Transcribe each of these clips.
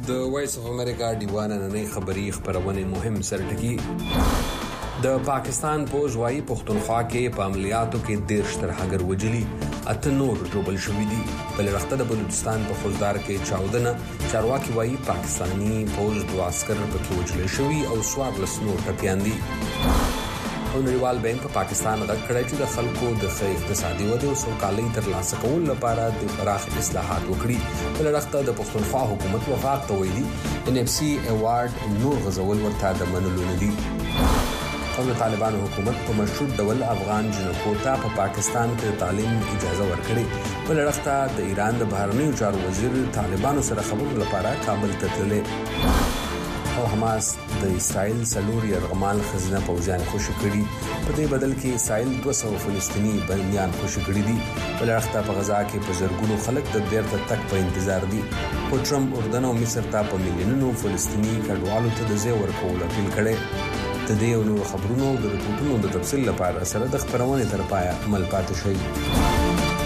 د وایس اف امریکا دیوانه نننۍ خبری خبرونه مهم سرټکی د پاکستان پوز وايي پښتونخوا کې په عملیاتو کې 13 ترهګر وجلي اته نور جوړل شوې دي بل وخت د بلوچستان په خوزدار کې 14 چارواکي وايي پاکستانی پوز دوه عسكر پکې وجل شوي او 14 نور ټپيان دي او نړیوال بانک په پاکستان غږ کړی چې د خلکو د اقتصادي ودې او سوکالۍ ترلاسه کولو لپاره د پراخ اصلاحات وکړي بل وخت د پښتونخوا حکومت وفاق ته ویلي NFC ایوارډ نور غزول ورته د منلو نه دي او د طالبانو حکومت په مشروط ډول افغان جنکو ته په پاکستان کې تعلیم اجازه ورکړي بل وخت د ایران د بهرنیو چارو وزیر طالبانو سره خبرو لپاره کابل ته تللی او حماس د اسرائیل سلور يرغمال خزینه پوځیان خوشی کړي په دې بدل کې اسرائیل 200 فلسطینی بنديان خوشی کړي دي بل وخت په غزا کې په زرګونو خلک د بیرته تک په انتظار دي او ټرمپ اردن او مصر ته په میلیونونو فلسطینی کډوالو ته د ځای ورکول اپیل کړي د دې او نور خبرونو د رپورټونو د تفصیل لپاره سره د خبرونه تر پایه عمل پاتې شي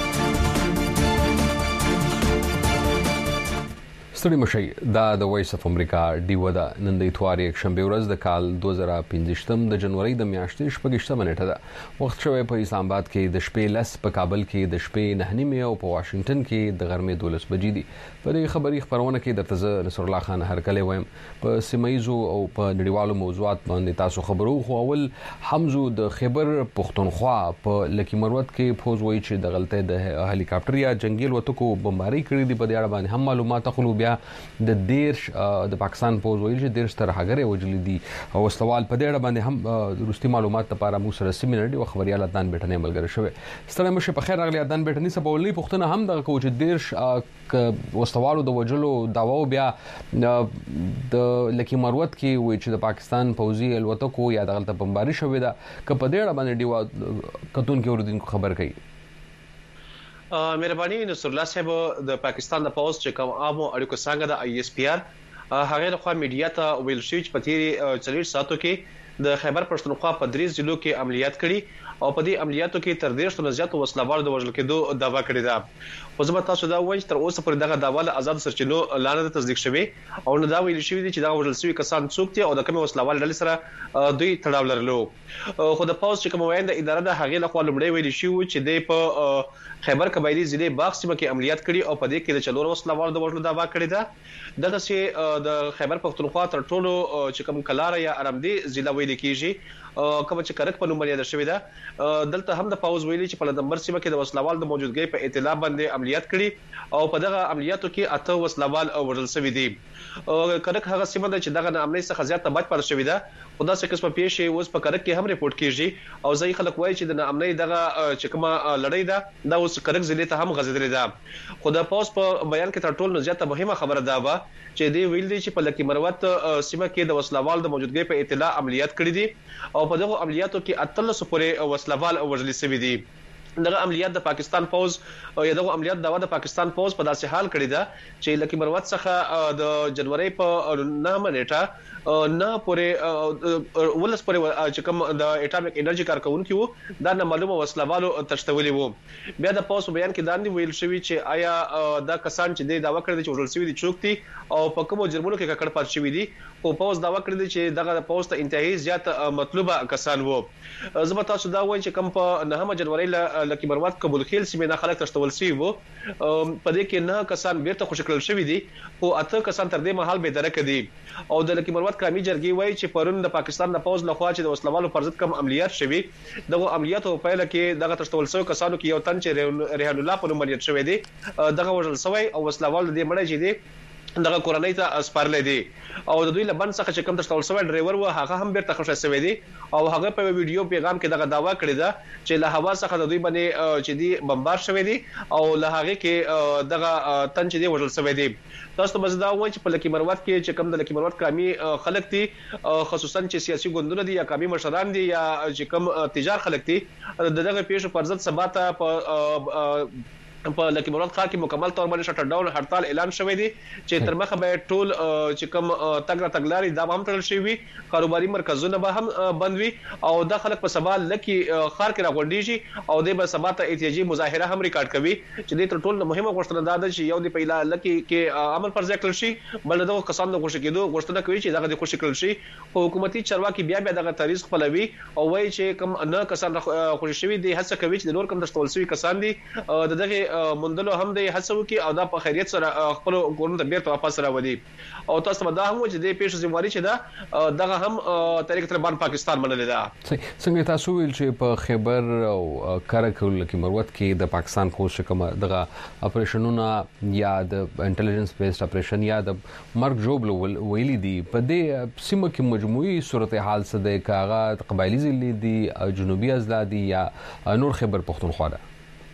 ستړي مشي د وایس اف امریکا دیو دا نن د اتوار یک شنبه ورځ د کال 2015 د جنوري د میاشتې شپږشتمه نیټه ده وخت شوی په اسلام آباد کې د شپې لس په کابل کې د شپې 9:30 او په واشنگټن کې د غرمې 12 بجې دي په دې خبري خبرونه کې درته زه نصر الله خان هرکلی وایم په سیمایزو او په نړیوالو موضوعات باندې تاسو خبرو خو اول حمزو د خیبر پښتونخوا په لکی مروت کې فوز وایي چې د غلطه د هلیکاپټر یا جنگي الوتکو بمباري کړې دي په دې اړه باندې هم معلومات خلو بیا د دیرش د پاکستان پوز ویل چې دیرش تر هغه وجلي دي او سوال په دې اړه باندې هم روستي معلومات لپاره مو سره سیمینر دی او خبريال عدنان بیٹنه ملګری شوی ستړي مشه په خیر راغلی عدنان بیٹنی سبولې پښتنه هم د کوچ دیرش وسوالو د وجلو داوا بیا د لکی مروت کې وی چې د پاکستان پوزي الوتکو یا د غلطه بمباري شوې ده ک په دې اړه باندې دی کتون کې اوردونکو خبر کوي مهرباني نصر الله صاحب د پاکستان د پوز چې کوم عامو اړیکو څنګه د ISPR هغه د خوا میډیا ته ویل شوی چې په تیری 40 ساعتو کې د خیبر پښتونخوا په 3 ضلعو کې عملیات کړي او په دې عملیاتو کې تر 150 نه زیات وسلوال د وژل کېدو دعوا کړې ده خو زما تاسو دا وایي تر اوسه پر دغه دعوا له آزاد سرچینو لاندې تصدیق شوی او نو دا ویل شوی چې دا وژل شوی کسان څوک دي او د کوم وسلوال ډلې سره دوی تړاو لرلو خو د پاوز چې کوم وایند اداره د هغې له خوا لومړی ویل شوی چې د په خیبر قبایلی ضلع باغ سیمه کې عملیات کړي او په دې کې د چلور وسلوال د وژلو دعوا کړې ده دغه چې د خیبر پښتونخوا تر ټولو چې کوم کلار یا ارمدي ضلع ویل کیږي کوم چې کرک په نوم یاد شوی ده دلته هم د پاوز ویلي چې په نمبر سیمه کې د وسلوال د موجودګۍ په اطلاع باندې عملیات کړي او په دغه عملیاتو کې اته وسلوال وژل شوی دي کرک هغه سیمه ده چې دغه عملیات څخه زیات تبعید پر شوی ده خدا څخه قسمه پیښې اوس په کرک کې هم ریپورت کیږي او ځای خلک وایي چې د عملیات دغه چې کومه لړۍ ده دا اوس کرک ضلع ته هم غځېدلې ده خو د پاوز په بیان کې تر ټولو زیات مهمه خبره ده چې دی ویل دي چې په لکی مروت سیمه کې د وسلوال د موجودګۍ په اطلاع عملیات کړي دي او په دغه عملیاتو کې 13 پورې وسلوال وژل شوي دي دغه عملیات د پاکستان فوج یا دغه عملیات داوا د پاکستان فوج په داسې حال کړی ده چې لکی مروت څخه د جنوري په 9 نیټه نه پورې ولس پورې چې کوم د اټامیک انرژي کارکونکو دا نه معلومه وسلوالو تشتولي وو بیا د پوز بیان کې داندې ویل شوی چې آیا دا کسان چې د داوا کړی چې وژل شوی دي چوکتي او په کومو جرمونو کې ککړ پات شوی دي او پوز داوا کړی چې دغه پوز ته انتهایی زیات مطلوبه کسان وو زما تاسو دا وایي چې کوم په 9 جنوري لکی مروت قبول خیل سیمه نه خلک تشتول شوی وو په دې کې نه کسان بیرته خوشی کړل شوی دي او اته کسان تر دې مهال به درک دي او د لکی مروت قومي جرګي وایي چې پرون د پاکستان د پوز لخوا چې د وسلوالو پر ضد کوم عملیات شوی دغه عملیاتو په پیل کې دغه تشتول شوی کسانو کې یو تن چې ریحان الله په نوم مریت شوی دی دغه وژل شوی او وسلوال دې مړی چې دی دغه کورنۍ ته سپارلې دي او د دوی لبن څخه چې کوم تشتول شوی ډرایور و هغه هم بیرته خوشی شوی دی او هغه په ویډیو پیغام کې دغه داوا کړی ده چې له هوا څخه د دوی باندې چې دی بمبار شوی دی او له هغه کې دغه تن چې دی وژل شوی دی تاسو به زدا وایي چې په لکی مروت کې چې کوم د لکی مروت قومي خلک دي خصوصا چې سیاسي ګوندونه دي یا قومي مشران دي یا چې کوم تجار خلک دي دغه پیښو پر ضد ثبات په په لکه مراد ښار کې مکمل تور باندې شټر ډاون هړتال اعلان شوی دی چې تر مخه به ټول چې کوم تګلاري دا هم تړل شي کاروباري مرکزونه به هم بند وي او د خلک په سبا لکه ښار کې راغونډيږي او د به سبا ته احتجاجي مظاهره هم ریکارډ کوي چې د ټول مهمه غوښتنه ده چې یو د پیلا لکه کې عمل پر ځای کړل شي بل دغه کسان د خوشی کېدو غوښتنه کوي چې دغه د خوشی کړل شي او حکومتي چارواکي بیا دغه تاریخ خپلوي او وایي چې کوم نه کسان خوشی شوی دي هڅه کوي چې نور کوم د ټولسوي کسان دي دغه مندلو هم د هڅو کې او دا په خیریت سره خپل کورونو ته بیرته واپس راوړي او تاسو به دا هم چې د پیښو ذمہواری چې دا دغه هم طریق طالبان پاکستان منلې ده څنګه تاسو ویل چې په خیبر او کارکل کې مروت کې د پاکستان فوج کوم دغه اپریشنونه یا د انټيليجنس بیسډ اپریشن یا د مرګ جوړ ویلي دي په دې سیمه کې مجموعي صورتحال څه د کاغذ قبایلی ضلع دي جنوبي ازلادي یا نور خیبر پختونخوا ده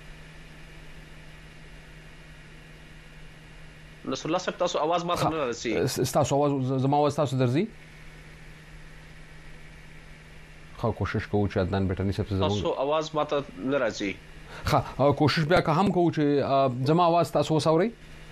نصر الله صاحب تاسو आवाज ما ته نه رسي تاسو आवाज زما आवाज تاسو درځي خو کوشش کوو چې عدنان بټنی صاحب زما تاسو आवाज ما ته نه راځي ها کوشش بیا که هم کوو چې زما आवाज تاسو وسوري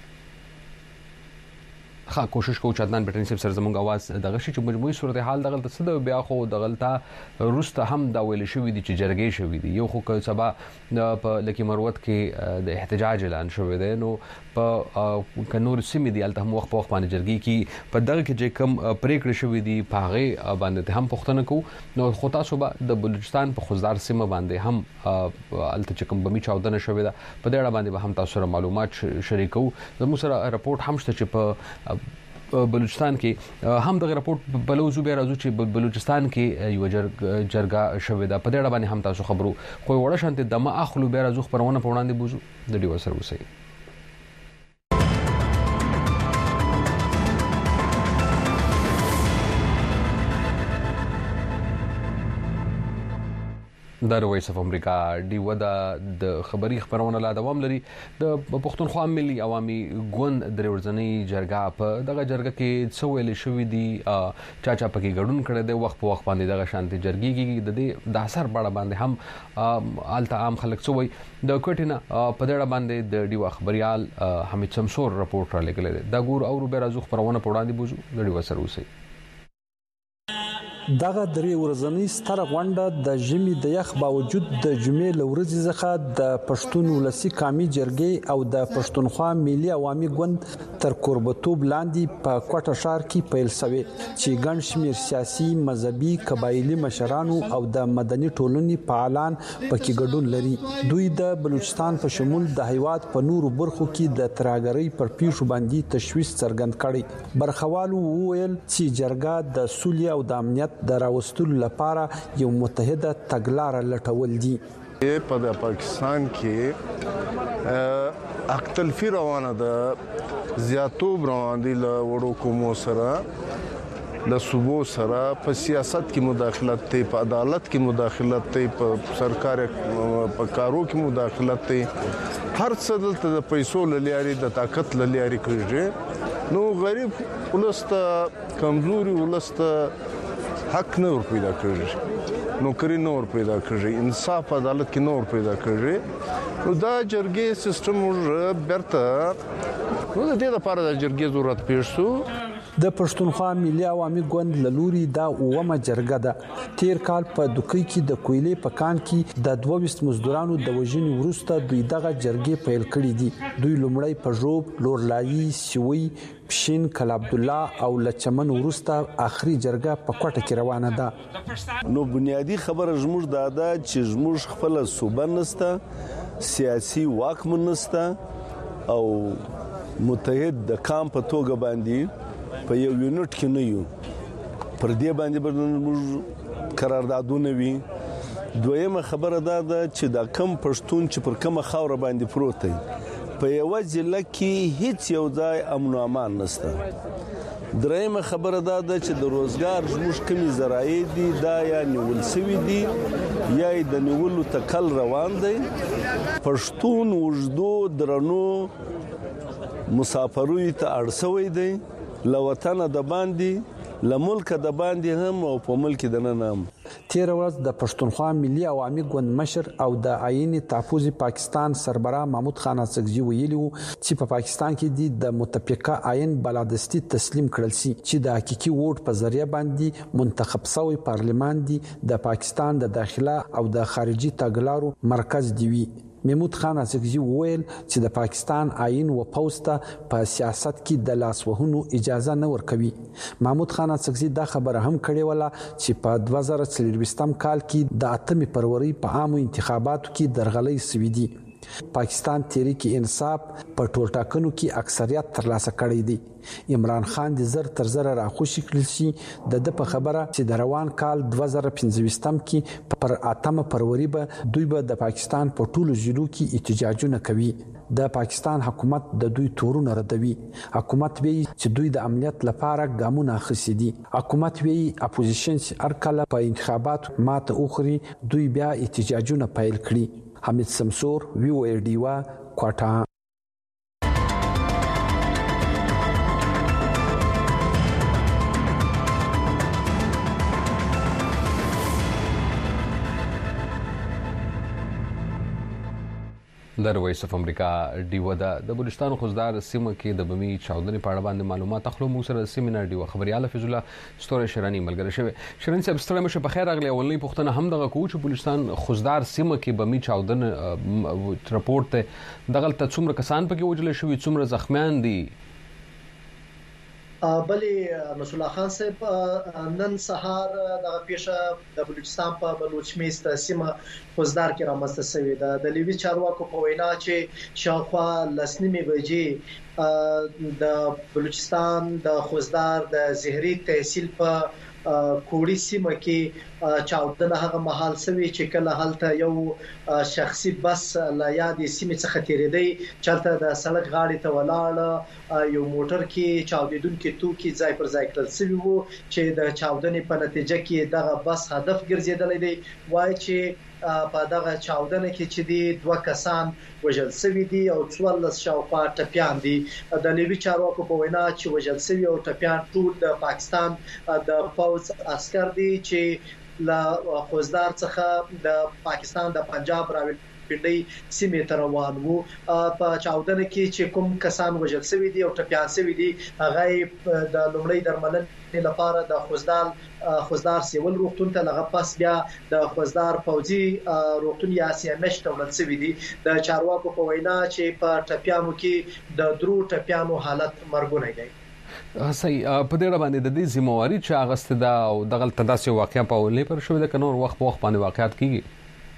ها کوشش کوو چې عدنان بټنی صاحب سره زموږ आवाज دغه شي چې مجموعي صورتحال دغه څه د بیا خو دغلطه روسته هم دا ویل شوې دي چې جرګې شوې دي یو خو که سبا په لکه مروت کې د احتجاج اعلان شوی دی نو په کنور سیمې دی الته هم وخت په وخت باندې جرګې کې په دغه کې چې کم پریکړه شوې دي په هغه باندې هم پوښتنه کوو نو خو تاسو به د بلوچستان په خوزدار سیمه باندې هم الته چې کوم بمی چاودنه شوې ده په دې اړه باندې به هم تاسو سره معلومات شریکو زموږ سره رپورټ هم شته چې په بلوچستان کې هم دغه رپورټ بلوزو بیا راځو چې بلوچستان کې یو جرګه شوې ده په دې اړه باندې هم تاسو خبرو خو وړه شانته دمه اخلو بیا راځو خبرونه په وړاندې بوزو د ډیو سره وسی د وایس اف امریکا دی ودا د خبري خبرونه لا دوام لري د پښتونخوا ملي عوامي ګوند د ورځنی جرګه په دغه جرګه کې څو ویل شوې دي چا پکې ګډون کړي د وخت په وخت باندې دغه شانتي جرګي کې د اثر بڑا باندې هم الته عام خلک څوي د کوټینا په دغه باندې د ډیو خبريال حمید شمسور رپورټ را لګل دا ګور او به راځو خبرونه په وړاندې بوزو د ډیو سره وسی دغه درې ورځنی ستره غونډه د ژمي د یخ باوجود د جمعې لورځ څخه د پښتون ولسی قومي جرګې او د پښتونخوا ملي عوامي ګوند تر قربتوب لاندې په کوټه ښار کې پیل شوی چې ګڼ شمېر سیاسي مذهبي قبایلی مشرانو او د مدني ټولنې فعالان پکې ګډون لري دوی د بلوچستان په شمول د هیواد په نورو برخو کې د ترهګرۍ پر پیښو باندې تشویش څرګند کړي برخوالو وویل چې جرګه د سولې او د امنیت د راوستلو لپاره یو متحده تګلارې لټول دي په پاکستان کې اختلافي روانه ده زیاتوب روان دي له وړو کومو سره له صوبو سره په سیاست کې مداخلت ته په عدالت کې مداخلت ته په سرکار په کارو کې مداخلت ته هر څه دلته د پیسو لاري د طاقت لاري کوي نو غریب ولسته کمزوري ولسته حق نه ور پیدا کړی نوکری نه ور پیدا کړی انصاف عدالت کې نه ور پیدا کړی نو دا جرګې سیستم ور برته نو د دې لپاره د جرګې ضرورت پیښ شو د پښتونخوا ملي عوامي ګوند لوري دا اومه جرګه ده تیر کال په دوکۍ کې د کویلې په کان کې د 22 مزدورانو د وژنې وروسته دوی دغه جرګې پیل کړې دي دوی لومړی په ژوب لورلایي سوي پښین کل عبد الله او لچمن وروسته اخري جرګه په کوټه کې روانه ده نو بنیادی خبره زموږ ده چې زموږ خپل صوبه نسته سیاسي واک منسته او متحد د کام په توګه باندې په یو یونټ کې نه یو پر دې باندې موږ قراردادونه وی دویمه خبره ده چې د کم پښتون چې پر کومه خاور باندې پروت دی په یو ځل کې هیڅ یو ځای امن او امان نشته دریمه خبره ده چې د روزګار زموږ کمی ذرایع دي دا یا نیول سوي دي یا د نیولو تکل روان دی پښتون وجدو درنو مسافروي ته اړسوي دی لوطن د باندې لملک د باندې هم او په ملک د نن هم تیر ورځ د پښتونخوا ملي عوامي ګوند مشر او د آئین تحفظ پاکستان سربراه محمود خان اڅکزي ویلي وو چې په پاکستان کې د متفقه آئین بلادستي تسلیم کړل شي چې د حقيقي ووټ په ذریعہ باندې منتخب شوی پارلمان دی د پاکستان د داخله او د خارجي تګلارو مرکز دی وی. محمود خان اڅکزي وویل چې د پاکستان آئین و پوسټه په سیاست کې د لاسوهنو اجازه نه ورکوي. محمود خان اڅکزي دا خبره هم کړې وله چې په 2023 کال کې د 8 فروری په عامو انتخاباتو کې درغلۍ شوې دي. پاکستان تحریک انصاف په ټولټاکنو کې اکثریت ترلاسه کړی دی. عمران خان د زر تر زر راخوشي کړل شي د په خبره چې د روان کال 2025 کې پر 8 فروری به دوی به د پاکستان په ټولو ضلعو کې احتجاجونه کوي. د پاکستان حکومت د دوی تورونه ردوي. حکومت وی چې دوی د امنیت لپاره ګامونه اخیستي دي. حکومت وی اپوزیشن ارکله په انتخاباتو ماته اوخري دوی بیا احتجاجونه پیل کړي. حمید سمسور VOADیوا کوټا. د وایس اف امریکا ډیو د بلوچستان خوزدار سیمه کې د بمی چاودنې په اړه باندې معلومات اخلو. موږ سره سیمینار ډیو خبريال حفیظ الله ستوره شرانی ملګری شوی. شرانی صاحب ستړي مشه په خیر راغلی. اولنۍ پوښتنه هم دغه کوچ بلوچستان خوزدار سیمه کې بمی چاودنه رپورت ته دغه څومره کسان پکې وجل شوی څومره زخمیان دي؟ بلې نصر الله خان صاحب نن سهار د پیښه د بلوچستان په بلوچمیست سیمه خوزدار کې رامنځته شوې ده. د لیوي چارواکو په وینا چې شاوخوا لسنیمې بجې د بلوچستان د خوزدار د زهري تحصیل په کوړی سیمه کې چاودنه هغه محل سوي چې کله هلته یو شخصي بس لا یادې سیمه څخه تیریدي چلته د سړک غاړې ته ولاړ یو موټر کې چاودیدونکو توکي ځای پر ځای کړل شوی وو چې د چاودنې په نتیجه کې دغه بس هدف ګرځیدل دی. وایي چې په دغه چاودنه کې چې دی 2 کسان وژل شوی دي او 14 شاوخوا ټپيان دي. د لیوي چارواکو په وینا چې وژل شوی او ټپيان ټول د پاکستان د پوز عسكر دي چې لا خوزدار څخه د پاکستان د پنجاب راوړل پټي سیمه ته روان وو. په چاودنه کې چې کوم کسان وژل شوی دي او ټپيان شوی دي هغه د لومړی درملنې لپاره د خوزدار سیول روغتون ته لغه پاس بیا د خوزدار فوجي روغتون یا CMH ته ولل شوی دي. د چارواکو په وینا چې په ټپيانو کې د درو ټپيانو حالت مرګونی دی. صحیح. په دې اړه باندې د دې ذمہواری چې اغسته دا او دغه تداسي واقعیا په ولې پر شوې د کنور وخت په وخت باندې واقعیت کیږي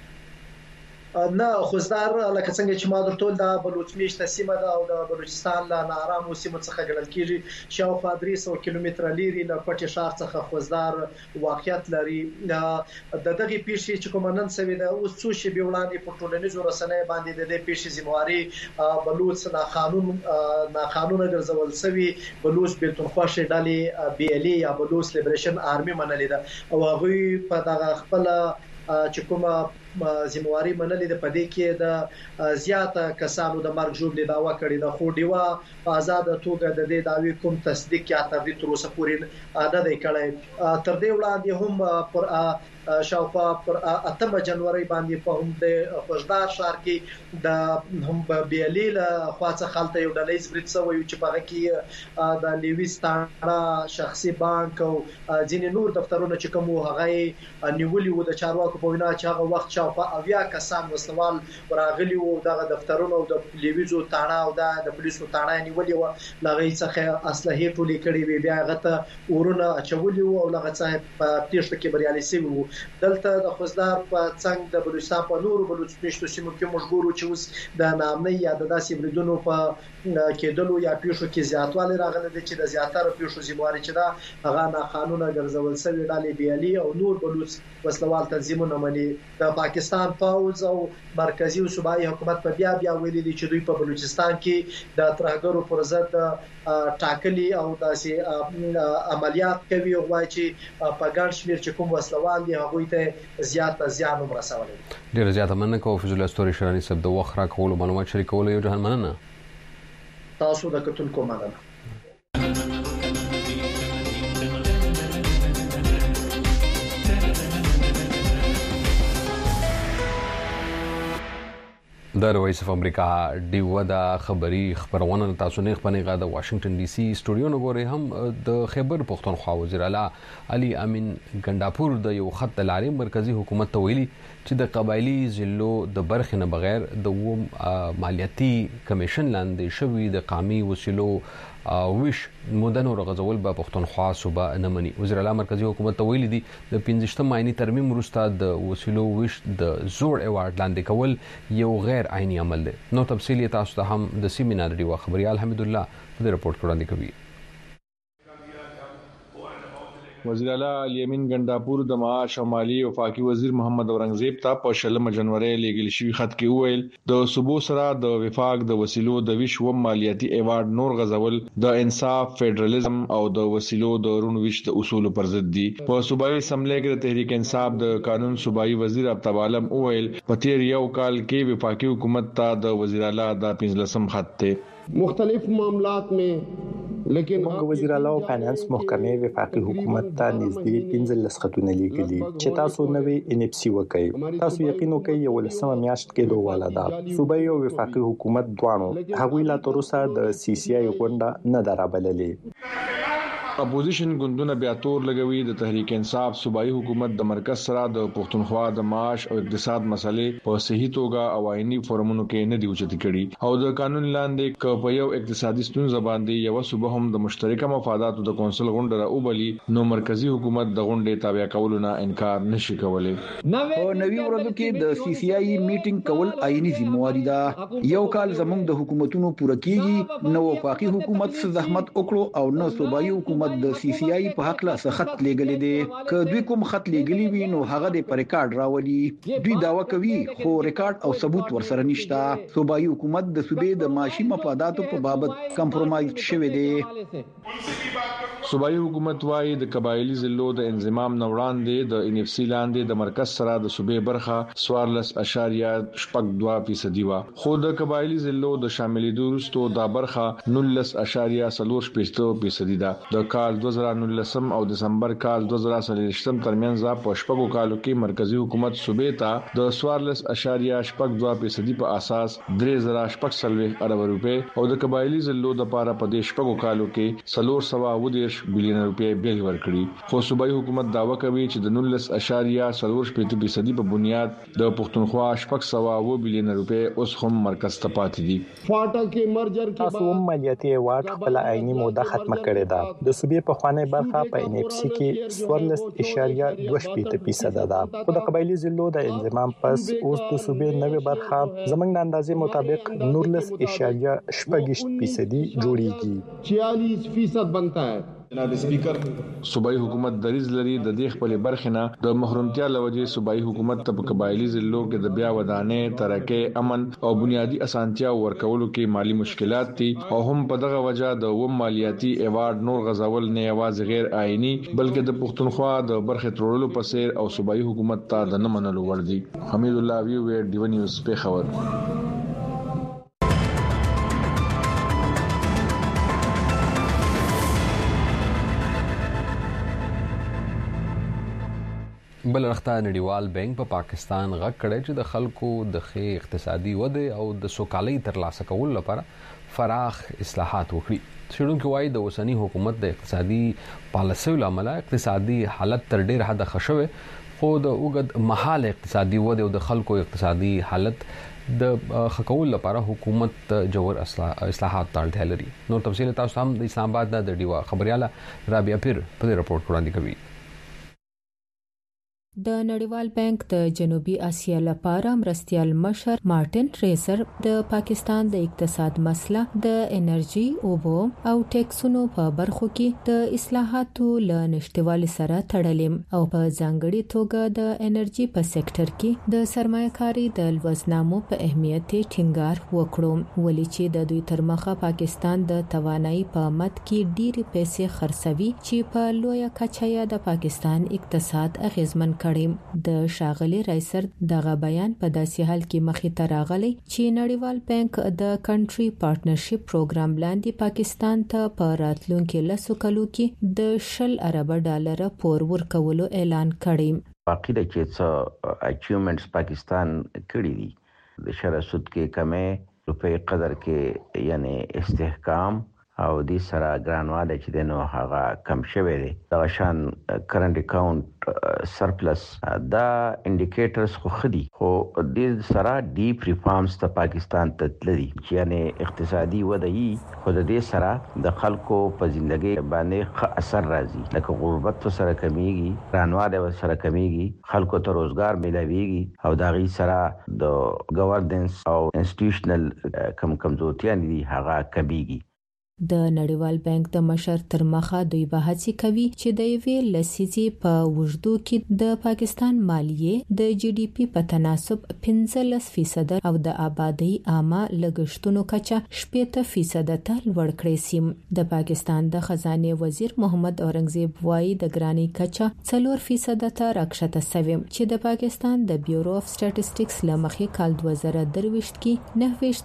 نه. خوزدار لکه څنګه چې ما درته د بلوچمیشت سیمه ده او د بلوچستان له نارامو سیمو څخه ګڼل کیږي. شاوخوا 300 کیلومتره لري له پټي شهر څخه خوزدار واقعیت لري. د دغه پیښې چې کوم نن سوي ده اوس څو شی به وړاندې په ټولنیزو رسنیو باندې د دې پیښې ذمہواری بلوچ نه قانون ګرځول شوی. بلوچ بیلتونخوا شډالي BLA یا بلوچ لیبریشن آرمي منلې ده او هغه په دغه خپل چې کومه ذمہواری منلې ده. په دې کې د زیاته کسانو د مرګ ژوبلې داوا کړې ده خو ډیوا په آزاد توګه د دې داوی کوم تصدیق یا تردید تر اوسه پورې اده دی کړی. تر دې وړاندې هم پر شاوخوا پر 8 جنوري باندې په هم د خوزدار شهر کې د هم BLA له خاصه خلته یو ډلې زبرت سوی چې په هغه کې د لیویستان شخصي بانک او ځینې نور دفترونه چې کوم هغه نیولي وو. د چارواکو په وینا چې هغه وخت شاوخوا 80 کسان وسوال راغلي وو دغه دفترونو او د لیویزو تاڼه او د پولیسو تاڼه نیولې و. لغې څخه اسلحه ټولې کړې وي بیا غته ورونه اچولي وو او لغه څخه په تیښته کې بریالي شوی وو. دلته د خوزدار په څنګ د بلوچستان په نورو بلوچستان سیمو کې موږ ګورو چې اوس د نامنۍ یا د داسې بریدونو په کېدلو یا پیښو کې زیاتوالی راغلی دی چې د زیاتره پیښو ذمہواری چې دا هغه ناقانونه ګرځول شوی ډلې BLA او نور بلوچ وسلوال تنظیمونه مني. د پاکستان پوز او مرکزی او صوبایي حکومت په بیا ویلي دي چې دوی په بلوچستان کې د ترهګرو پر ضد ټاکلي او داسې عملیات کوي او وايي چې په ګڼ شمیر چې کوم وسلوال دي هغه ته زیاته زیان هم رسولي. ډیر زیاته مننه کوم فضل استوري شرانی صاحب د وخت را کول معلومات شریکول یو جهان مننه. تاسو د کتونکو مننه. د وایس اف امریکا ډیو د خبري خبرونه تاسو نه خبرنګه د واشنگټن ډي سي سټوډیو نه غوړې هم د خیبر پختونخوا وزیر اعلی علي امین ګنداپور د یو خط لارې مرکزی حکومت ته ویلي چې د قبایلی ضلعو د برخې نه بغیر د مالیاتي کمیشن لاندې شوی د قومي وسیلو ویش مدن ورغزول به پختونخوا صوبه نه مني. وزیر اعلی مرکزی حکومت ته ویلي دي د 15 آئینی ترمیم وروسته د وسیلو ویش د زوړ ایوارډ لاندې کول یو غیر آئینی عمل دی. نو تفصیل تاسو ته هم د سیمینار دی خبريال حمید الله په رپورت وړاندې کوي. وزیر اعلی علي امین ګنداپور د معاش او مالی وفاقي وزیر محمد اورنګزیب ته په 16 جنوري لیږل شوی خط کې وویل د صوبو سره د وفاق د وسیلو د ویشو مالیاتي ایوارډ نور غزول د انصاف فدراليزم او د وسیلو د رون ویش د اصول پر ضد دي. په صوبایي اسمبلی کې د تحریک انصاف د قانون صوبایي وزیر ابتاب عالم وویل په تیر یو کال کې وفاقي حکومت ته د وزیر اعلی د 15 خط ته مختلف معاملات में لیکن وزیر اعلی او فاینانس محکمه وفاقي حکومت ته نږدې 15 خطونه لیکلي چې تاسو نوې ان اف سي وکړئ. تاسو یقین وکړئ یو لسمه میاشت کې دوه والا صوبایي او وفاقي حکومت دوانو هغوی لا تر اوسه د سی سی آی غونډه نه درابللې. اپوزیشن ګوندونه بیا تور لګوي د تحریک انصاف صوبایي حکومت د مرکز سره د پښتونخوا د معاش او اقتصاد مسلې په صحیح توګه او آئینی فورمونو کې نه دی اوچت کړي او د قانون لاندې ک په یو اقتصادي ستونزه باندې یو صوبه هم د مشترکه مفاداتو د کونسل غونډه راوبلي نو مرکزی حکومت د غونډې تابع کولو نه انکار نشي کولای. په نوي ورځو کې د سی سی آی میټینګ کول آئینی ذمہواری ده. یو کال زموږ د حکومتونو پوره کیږي نو وفاقي حکومت زحمت وکړو او نو صوبایي حکومت د سی سی آی په حق لا خط لګلې دي. که دوی کوم خط لګلې وي نو هغه د پر ریکارډ راولي. دوی داوا کوي خو ریکارډ او ثبوت ورسره نشته. صوبایي حکومت د صوبې د معاشي مفاداتو په بابت کمپرمایز شوی دی. صوبایي حکومت وايي د قبایلی ضلعو د انضمام نوړان دي د ان اف سی لاندې د مرکز سره د صوبې برخه 14.2% وا خو د قبایلی ضلعو د شاملېدو وروسته دا برخه 19.4% ده. د کال 2019 او دسمبر کال 2023 ترمنځ په شپږو کالو کې مرکزی حکومت صوبې ته د 14.2% په اساس 3040 ارب روپے او د قبایلی ضلعو د لپاره په دې شپږو کالو کې 420 بلین روپے بیل ورکړي. خو صوبایي حکومت داوا کوي چې د 19.4% په بنیاد د پښتونخوا 620 بلین روپے اوس هم مرکز ته پاتې دي. فاټا کې مرجر کې تاسو مالیاتي ایوارډ خپل عیني موده ختمه کړې ده. د صوبې په خوانې برخه په ان اف سی کې 14.2% ده. په د قبایلی ضلعو د انضمام پس اوس د صوبې نوې برخه زمنګ د اندازې مطابق 19.8% جوړیږي. 46% بنتا ہے. جناب سپیکر صوبایي حکومت دریز لري د دې خپل برخه نه د محرومتیا لوجه صوبایي حکومت ته قبایلی ضلعو کې د بیا ودانې ترقې امن او بنیادی اسانتیا ورکولو کې مالی مشکلات دي او هم په دغه وجہ د مالیاتي ایوارډ نور غزول نه یوازې غیر آئینی بلکې د پښتونخوا د برخه ترولو په سیر او صوبایي حکومت ته د نه منلو ور دي. حمید الله وی ډیو نیوز په خبر. بل رخته نړیوال بانک په پاکستان غږ کړی چې د خلکو د ښه اقتصادي وده او د سوکالۍ ترلاسه کولو لپاره فراخ اصلاحات وکړي. څېړونکي وايي د اوسني حکومت د اقتصادي پالیسیو له امله اقتصادي حالت تر ډېر حده ښه شوی خو د اوږد مهاله اقتصادي وده او د خلکو اقتصادي حالت د ښه کولو لپاره حکومت جوړ اصلاحات ته اړتیا لري. نور تفصیل تاسو هم د اسلام آباد د ډیوا خبرياله رابعه پیر په دې رپورت وړاندې کوي. د نړیوال بانک د جنوبي اسیا لپاره مرستيال مشر مارټن ټریسر د پاکستان د اقتصاد مسله د انرژي اوبو او ټیکسونو په برخو کې د اصلاحاتو له نشټوالي سره تړلې او په ځانګړي توګه د انرژي په سېکټر کې د سرمایه‌کاري د لوزنامو په اهمیت ټینګار وکړو ولې چې د دوی ترمخه پاکستان د توانایي په مد کې ډېری پیسې خرڅوي چې په لویه کچه د پاکستان اقتصاد اغیزمن د شاغلي رئیسر دغه بیان په داسې حال کې مخې ته راغلی چې نړیوال بانک د کنټری پارټنرشپ پروګرام لاندې پاکستان ته په راتلونکو لسو کلو کې د 10 ارب ډالر پور ورکولو اعلان کړی. باقي د چې اچیومنټس پاکستان کړی دي د شرع سود کې کمې روپے قدر کې یعنی استحکام او د سره ګرانواله چې د نو هغه کم شوی دی دا شان کرنٹ اکاونٹ سرپلس دا انډیکیټرز خو خدي خو د سره ډیپ ریفارمز ته پاکستان ته تللی چې یعنی اقتصادي ودی خو د دې سره د خلکو په ژوندۍ باندې ښه اثر راځي لکه غربت سره کمیږي ګرانواله سره کمیږي خلکو ته روزګار ملويږي او دا غي سره د گورننس او انسټیټیوشنل کمزورتیا دي هغه کمیږي د نړیوال بانک د مشر تر مخه دوی به هڅه کوي چې د یوې لسیزې په وژدو کې د پاکستان مالیه د جی ډي پی په تناسب 15% او د آبادی عامه لګښتونو کچه 80% ته لوړ کړی سي د پاکستان د خزانه وزیر محمد اورنګزیب وایي د ګرانی کچه 4% ته راکښته شوی چې د پاکستان د بیورو اف سټاتستکس لمخې کال 2023 کې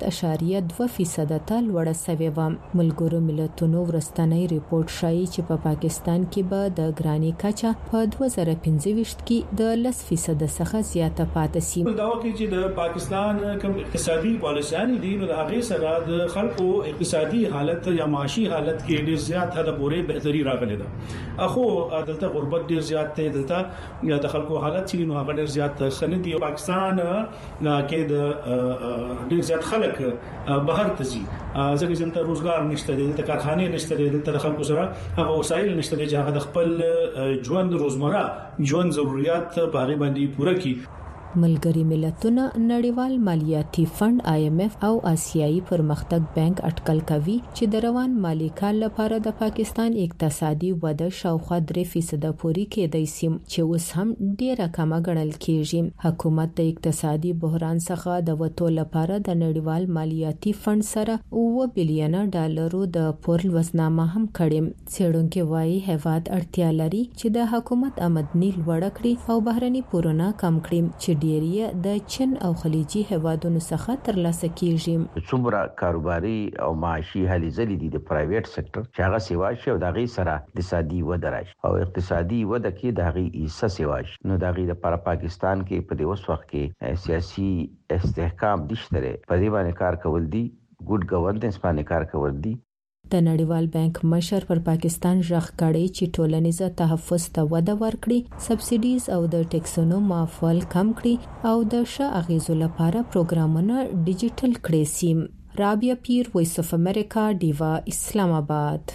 9.2% ته لوړ شوی و ګورو ملتونو ورستنی ریپورت شایي چې په پاکستان کې به د ګرانی کچه په 2025 کې د 10% څخه زیاته پاتې شي دا وکړي چې د پاکستان کوم اقتصادي پالیسیان دي نو د هغه سره د خلکو اقتصادي حالت یا معاشي حالت کې ډیر زیات حد پورې بهتري راغلي ده اخو دلته غربت ډیر زیات دی دلته د خلکو حالت چې نو هغه ډیر زیات سند دی پاکستان کې د ډیر زیات خلک بهر ته ځي ځکه چې دلته روزګار نشته د کارخانه نشته د خلکو سره هغه وسایل نشته چې هغه د خپل ژوند روزمره ژوند ضرورت په هغه باندې پوره کړي ملګری ملتونه نړیوال مالیاتي فند IMF او آسیایي پرمختګ بانک اټکل کوي چې د روان مالی کال لپاره د پاکستان اقتصادي وده شاوخوا 3% پورې کېدای شي چې اوس هم ډیره کمه ګڼل کېږي حکومت د اقتصادي بحران څخه د وټو لپاره د نړیوال مالیاتي فند سره 9 بلین ډالرو د پور وزنامه هم کړې څېړونکو وایي هیواد اړتیا لري چې د حکومت آمدنی لوړ کړي او بهرني پورونه کم کړي چې ډیریه د چین او خلیجي هیوادونو څخه ترلاسه کیږي څومره کاروباري او معاشي هلې ځلې دي د پرایویټ سېکټر چې هغه سیوا شي او د غي سره اقتصادي وده راشي او اقتصادي وده کې د غي حصہ سیوا شي نو د غي د پاکستان کې په دې وخت کې سیاسي استحکام دشتره په دې باندې کار کول دي ګډ گورننس باندې کار کول دي د نړیوال بانک مشر پر پاکستان ژغ کړي چې ټولنیزه تحفظ ته وده ورکړي سبسایډیز او د ټیکسونو معافول کم کړي او د ښه اغیزو لپاره پروګرامونه ډیجیټل کړي سي رابعه پیر وایس اف امریکا دیوا اسلام آباد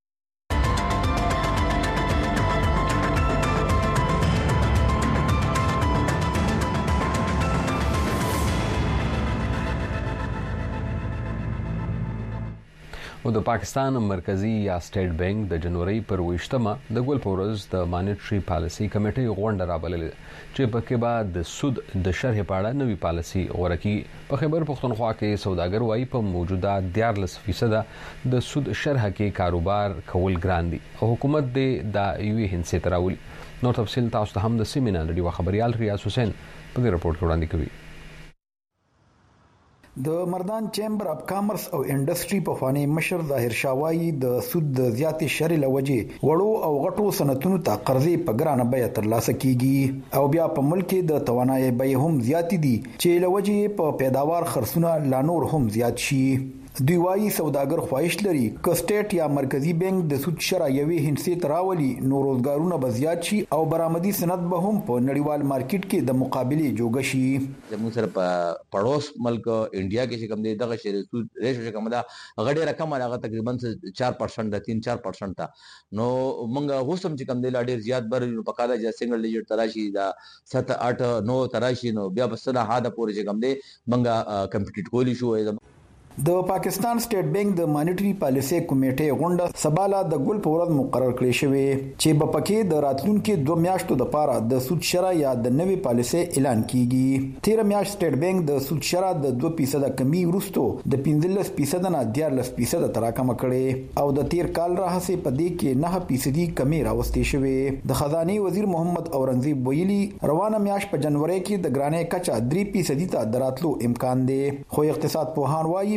او د پاکستان مرکزی یا سټیټ بانک د جنوري پر 28مه د ګول پورز د مانیټري پالیسي کمیټې غونډه رابللې چې په کې بعد د سود د شرح په اړه نوې پالیسي ورکی په خیبر پختونخوا کې سوداګر وایي په موجوده 14% د سود شرح کې کاروبار کول ګران دي او حکومت دې دا یوې هندسه تراول نو تفصیل تاسو ته هم د سیمینار دی خبريال ریاض حسین په دې رپورت کې وړاندې کوي د مردان چیمبر اف کامرس او انډستری په خوانی مشر ظاهر شاوایی د سود د زیاتې شر لوجې وړو او غټو صنعتونو ته قرضې په ګرانه بیه ترلاسه کیږي او بیا په ملک د توانایي بیه هم زیات دي چې لوجې په پیداوار خرڅونه لا نور هم زیات شي دوی وايي سوداګر خواهش لري ک سټیټ یا مرکزی بانک د سود شرع یوې هندسه تراولي نو روزګارونه به زیات شي او برآمدي صنعت به هم په نړیوال مارکیټ کې د مقابله جوړ شي زموږ سره په پړوس ملک انډیا کې چې کوم دی دغه شری سود ریشو کوم دا غډه رقم هغه تقریبا 4% د 3-4% تا نو موږ هوسم چې کوم دی لا ډیر زیات بر په کاله چې سنگل ډیجیټ تراشي دا 7-8-9 تراشي نو بیا په سره هاده پورې چې کوم دی موږ کمپیټ کولی شو د پاکستان سټیټ بانک د مانیټري پالیسي کمیټې غونډه سباله د ګل په ورځ مقرر کړې شوې چې په پکې د راتلونکو 2 میاشتو لپاره د سود شرع یا د نوې پالیسي اعلان کیږي 13 میاشت سټیټ بانک د سود شرع د 2% کمی ورستو د 15% نه 14% تر راکمه کړې او د تیر کال راهسه په دې کې 9% کمی راوستي شوې د خزانه وزیر محمد اورنګزیب ویلي روانه میاشت په جنوري کې د ګرانې کچا 3% ته دراتلو امکان دی خو اقتصاد پوهان وايي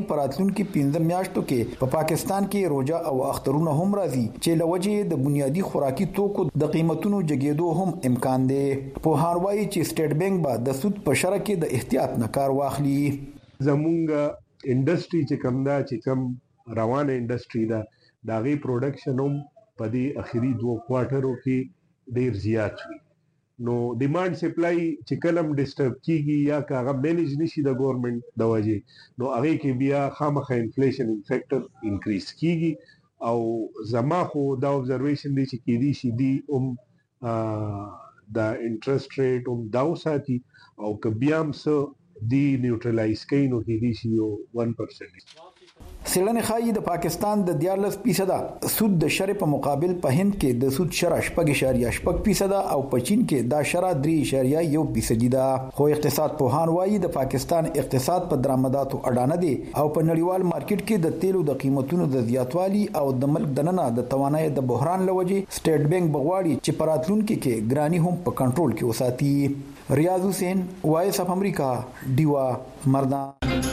پراتلونکو 15 میاشتو کې په پاکستان کې روزه او اخترونه هم راځي چې لوجه د بنیادی خوراکي توکو د قیمتونو جګېدو هم امکان دی. په هاروای چې سټیټ بانک به د سود په شرکت کې د احتیاط نه کار واخلي. زمونږ انډستری چې کوم دا چې کوم روانه انډستری دا داغي پروډکشن هم په دې اخیری 2 کوارټرو کې ډیر زیات وي. نو ډیماند سپلای چې کلم ډیسټرب کیږي یا کاغه مینیج نشي د ګورنمنت د وجې نو هغه کې بیا خامخا انفلیشن فیکٹر انکریز کیږي او زما خو دا observation دی چې کېدی شي دی دا انټرست ریټ هم دا وساتي او که بیا هم څه دی نیوټرلایز کوي نو کېدی شي 1%. سیلانه خایي د پاکستان د 14% سود د شرع په مقابل په هند کې د سود شرع 8.8% او په چین کې دا شرع 3.1% ده. خو اقتصاد پوهان وایي د پاکستان اقتصاد په درآمداتو اډانه دي او په نړیوال مارکیټ کې د تیلو د قیمتونو د زیاتوالي او د ملک دننه د توانایي د بحران لوجې سټیټ بانک بغواړي چې پراتلونکو کې ګرانی هم په کنټرول کې وساتي. ریاض حسین وایس اف امریکا دیوا مردان.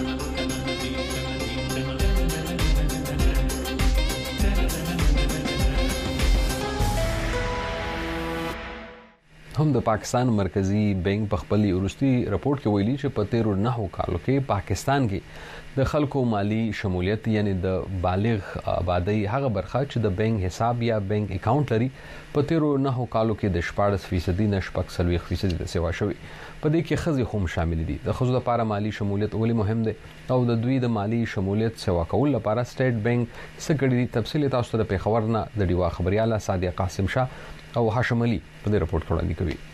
هم د پاکستان مرکزی بانک په خپل وروستي راپورټ کې ویلي چې په 13 کالو کې پاکستان کې د خلکو مالی شمولیت یعنی د بالغ آبادی هغه برخه چې د بانک حساب یا بانک اکاونټ لري په 13 کالو کې د 14% نه 40% د سیوا شوی. په دې کې خزي هم شامل دي. د خزو لپاره مالی شمولیت ولې مهم دی او د دوی د مالی شمولیت سیوا کول لپاره سټیټ بانک څه کړي تفصیل تاسو ته په خبر نه د ډیوا خبرياله صادق قاسم شاه او هاشم علي په دې راپورټ کې وړاندې کوي.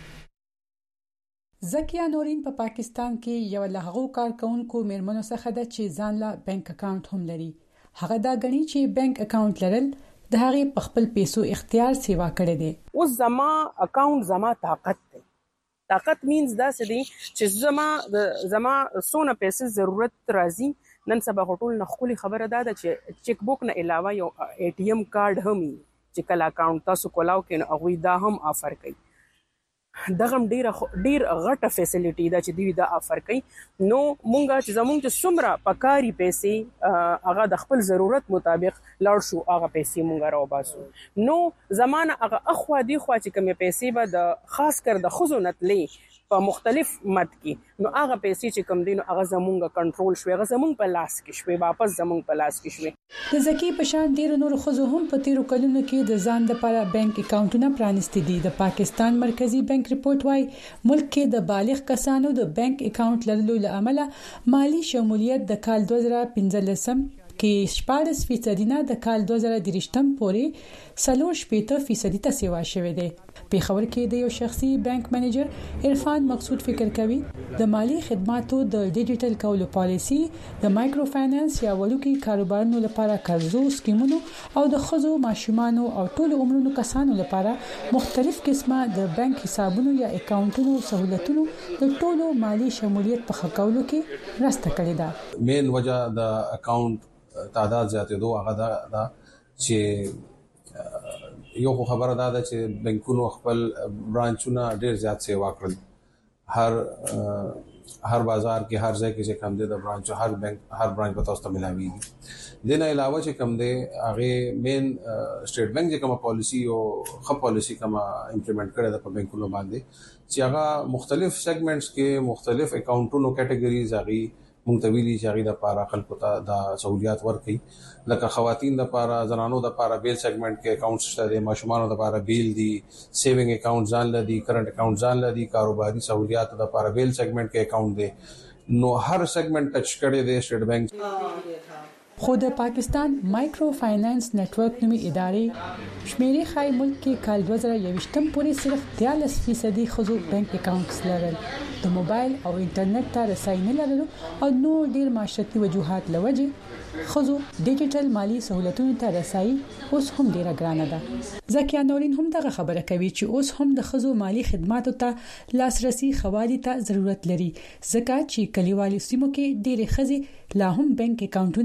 زکیه نورین په پاکستان کې یو له هغو کارکونکو میرمنو څخه ده چې ځان له بانک اکاونټ هم لري. هغه دا غني چې بانک اکاونټ لرل د هغه په خپل پیسو اختیار سیوا کړی دی. اوس زما اکاونټ زما طاقت دی. طاقت مینز دا څه دی چې زما سونه پیسې ضرورت راځي نن سبا هټول نه خولي خبره ده چې چیک بوک نه علاوه یو اے ټی ایم کارت هم چې کله اکاونټ تاسو کولاو کې نو هغه دا هم افر کوي. دغه ډیر غټه فیسیلیټی دا چې دوی دا افر کوي. نو مونږه چې زمونږ چې څومره پکاري پیسې هغه د خپل ضرورت مطابق لاړ شو هغه پیسې مونږه راو باسو. نو زمانه هغه اخوا دی خو چې کومه پیسې به د خاص کر د خزو نتلې په مختلف مد کې نو هغه پیسې چې کم دي نو هغه زمونږه کنټرول شوی هغه زمونږ په لاس کې شوی واپس زمونږ په لاس کې شوی. د زکی په شان ډیر نور خزو هم په 13 کلونو کې د ځان لپاره بانک اکاونټونه پرانستي دي. د پاکستان مرکزی بانک ریپورت وايي ملک کې د بالغ کسانو د بانک اکاونټ لرلو لامل مالی شمولیت د کال 2015 کې 14% نه د کال 2023 پورې 40% ته سیوا شوه دی. په خبر کې د یو شخصي بانک منیجر عرفان مقصود فکر کوي د مالی خدماتو د ډیجیټل کولو پالیسی د مایکرو فاینانس یا ولوکي کاروبارونو لپاره قرضو سکیمونو او د خزو ماشومانو او ټول عمرونو کسانو لپاره مختلف قسمه د بانک حسابونو یا اکاونټونو سہولتونو د ټولو مالی شمولیت په خکولو کې راسته کړی ده. مین وجہ د اکاونټ تعداد زیاتېدو هغه دا چې یو خبره ده چې بانکونو خپل برانچونه ډیر زیات سیوا کړل. هر بازار کې هر ځای کې چې کم دي د برانچ هر برانچ په تاسو ته ملاويږي. دنه علاوه چې کم دي هغه مین سټیټ بانک چې کومه پالیسی او خپ پالیسی کومه امپلیمنٹ کړي د بانکونو باندې چې هغه مختلف سیگمنټس کې مختلف اکاونټونو کټګوریز هغه مونږ چې هغه د لپاره خلکو ته د سہولیات ورکړي لکه خواتین د لپاره زنانو د لپاره بیل سیگمنٹ کې اکاونټ شته دي ماشومانو د لپاره بیل دي سیوینګ اکاونټ ځان لدی کرنٹ اکاونټ ځان لدی کاروباري سہولیات د لپاره بیل سیگمنٹ کې اکاونټ دي. نو هر سیگمنٹ ټچ کړي دي سټیټ بانک. خو د پاکستان مایکرو فاینانس نتورک نومي ادارې شمیرې خای ملک کې کال 2021 پورې صرف 43% خزو بانک اکاونټس لرل. د موبایل او انټرنیټ ته رسائی نه لرلو او نو ډیر معاشرتي وجوهات لوجه خزو ډیجیټل مالی سہولتونو ته رسائی اوس هم ډیره ګرانه ده. زکیه نورین هم دغه خبره کوي چې اوس هم د خزو مالی خدماتو ته لاسرسي خوالي ته ضرورت لري ځکه چې کلیوالي سیمو کې ډیره خزي لا هم بانک اکاونټونه نه لري.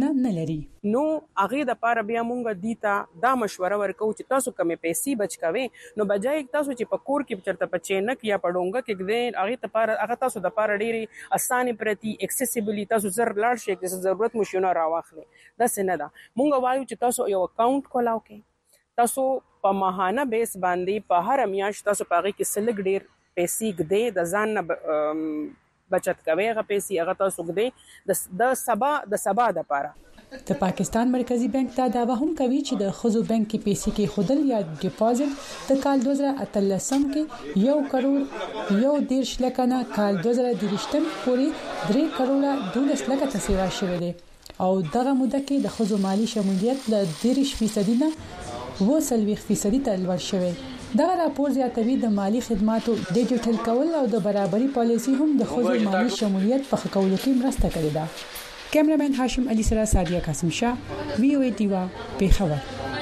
لري. نو هغه د پاره بیا مونږ دیتا دا مشوره ورکو چې تاسو کمې پیسې بچ کوي نو بجای تاسو چې په کور کې چرته پچینک یا پډونګه کې دې هغه ته پاره هغه تاسو د پاره ډېری اسانه پرتی اکسیسیبلی تاسو زر لاړ شي چې ضرورت مشونه راواخلي دا څنګه دا مونږ وایو چې تاسو یو اکاونټ کولاو کې تاسو په ماهانه بیس باندې په هر میاشت تاسو پاره کې سلګ ډېر پیسې ګدې د ځان بچت کوي هغه پیسې هغه تاسو ګدې د سبا د پاره. د پاکستان مرکزی بانک دا داوا هم کوي چې د خزو بانک کې پیسې کې خودل یا ډیپوزټ د کال 2013 کې 1 کروڑ 1.10 لک نه کال 2023 پورې 3 کروڑ 12 لک ته سیوا شوې ده او دغه موده کې د خزو مالی شمولیت ل 10% نه 20% ته لوړ شوی. دا راپور زیاتوي د مالی خدماتو ډیجیټل کول او د برابرۍ پالیسي هم د خزو مالی شمولیت په خکولو کې مرسته کړې ده. کیمرامین هاشم علي سره سادیا قاسم شاه وی او ای ټی وا پیښور.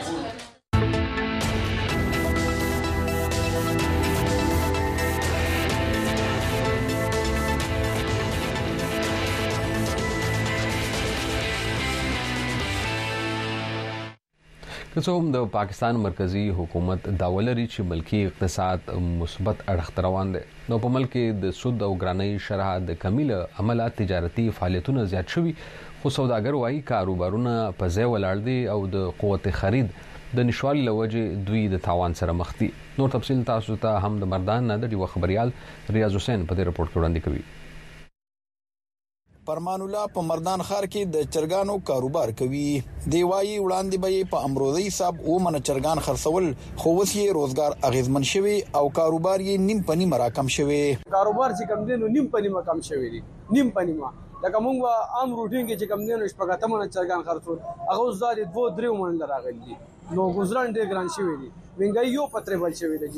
که څه هم د پاکستان مرکزی حکومت داولري چې ملکی اقتصاد مثبت اړخ روان دی نو په ملک کې د سود او ګرانۍ شرح د کمی له امله تجارتي فعالیتونه زیات شوي خو سوداګر وايي کاروبارونه په ځای ولاړ دي او د قوت خرید د نشوالي لوجه دوی د تاوان سره مخ دي. نور تفصیل تاسو ته هم د مردان نه د خبريال ریاض حسین په دې رپورت کې وړاندې کوي. فرمان الله په مردان ښار کې د چرګانو کاروبار کوي. دی وايي وړاندې به په امروزي حساب ومن چرګان خرڅول خو اوس یې روزګار اغیزمن شوی او کاروبار یې نیم پنی مراکم شوی. کاروبار چې کم دي نو نیم پنی مراکم شوی دي نیم پنی ما لکه مونږ عام روټین کې چې کم دي نو شپږه تمنه چرګان خرڅول هغه اوس زاد 2-3 من راغلي نو ګزران ډېر ګران شوی دي منګای یو پترې بل شوی دی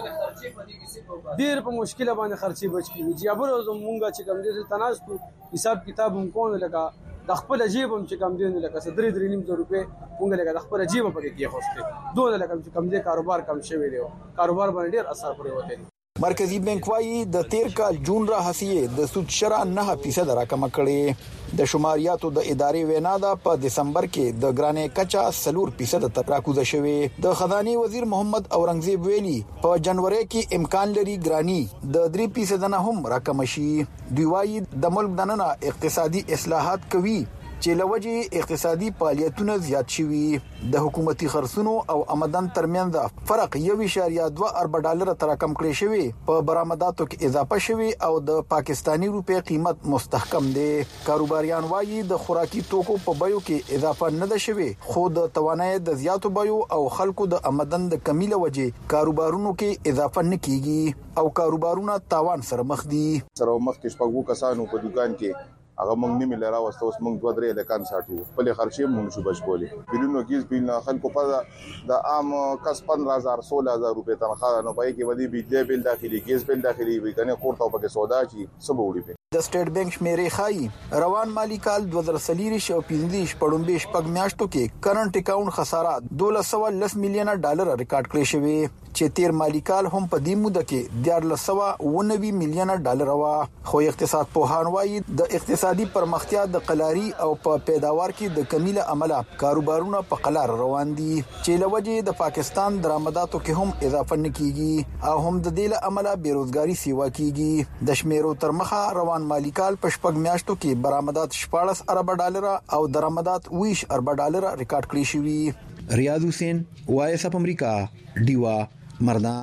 ډېر په مشکله باندې خرچي بچ کیږي چې ابر مونږه چې کم دي تناستو حساب کتاب هم کوو لکه د خپل جیب هم چې کم دي لکه 3.5 روپے مونږ لکه د خپل جیب په کې خوسته دوه لکه چې کم دي کاروبار کم شوی دی کاروبار باندې ډېر اثر پرې وته. مرکزی بانک وايي د 13 کال جون راهسیه د سود شرح 9% راکمه کړي. د شماریاتو د ادارې وینا ده په دسمبر کې د ګرانې کچا 4% تر راکوزه شوی. د خزانه وزیر محمد اورنګزیب ویلي په جنوري کې امکان لري ګرانی د 3% نه هم راکم شي. دوی وايي د ملک دننه اقتصادي اصلاحات کوي چې لوجه اقتصادي فعالیتونه زیات شوي. د حکومتي خرڅونو او آمدن ترمنځ فرق 1.2 ارب ډالر تر کم کړی شوی. په برآمداتو کې اضافه شوی او د پاکستانی روپے قیمت مستحکم دی. کاروباریان وايي د خوراکي توکو په بیو کې اضافه نه ده شوی خو د توانایي د زیاتو بیو او خلکو د آمدن د کمی لوجه کاروبارونو کې اضافه نه کیږي او کاروبارونه تاوان سره مخ دي. سره مخ کې شپږو کسانو په دکان کې هغه مونږ نیمه لرا واستو اوس مونږ 2-3 لکان ساتو خپل خرچې مونږ شو بچولې بلونو کې بل خلکو په د عام کس 15,000-16,000 روپے تنخواه نه پای کې ودی بجلی بل داخلي ګیس بل داخلي وي کنه کوړه په کې سودا چی سبوړي. د سټیټ بانک شمیرې خای روان مالی کال 2023 او 15 پړومبې شپږ میاشتو کې کرنٹ اکاونټ خساره 1210 میلیون ډالر ریکارډ کړی شوی چې تیر مالی کال هم په دې موده کې 1490 میلیون ډالر وا. خو اقتصاد پوهان وايي د اقتصادي پرمختیا د قلاري او په پیداوار کې د کمیله عمله کاروبارونه په قلار روان دي چې لوجه د پاکستان درآمداتو کې هم اضافه نه کیږي او هم د دې له عمله بیروزګاری سیوا کیږي. د شمیرو تر مخه روان مالی کال په شپږ میاشتو کې برآمدات 14 ارب ډالر او درآمدات 20 ارب ډالر ریکارډ کړی شوی. ریاض حسین وایس اپ امریکا دیوا مردان.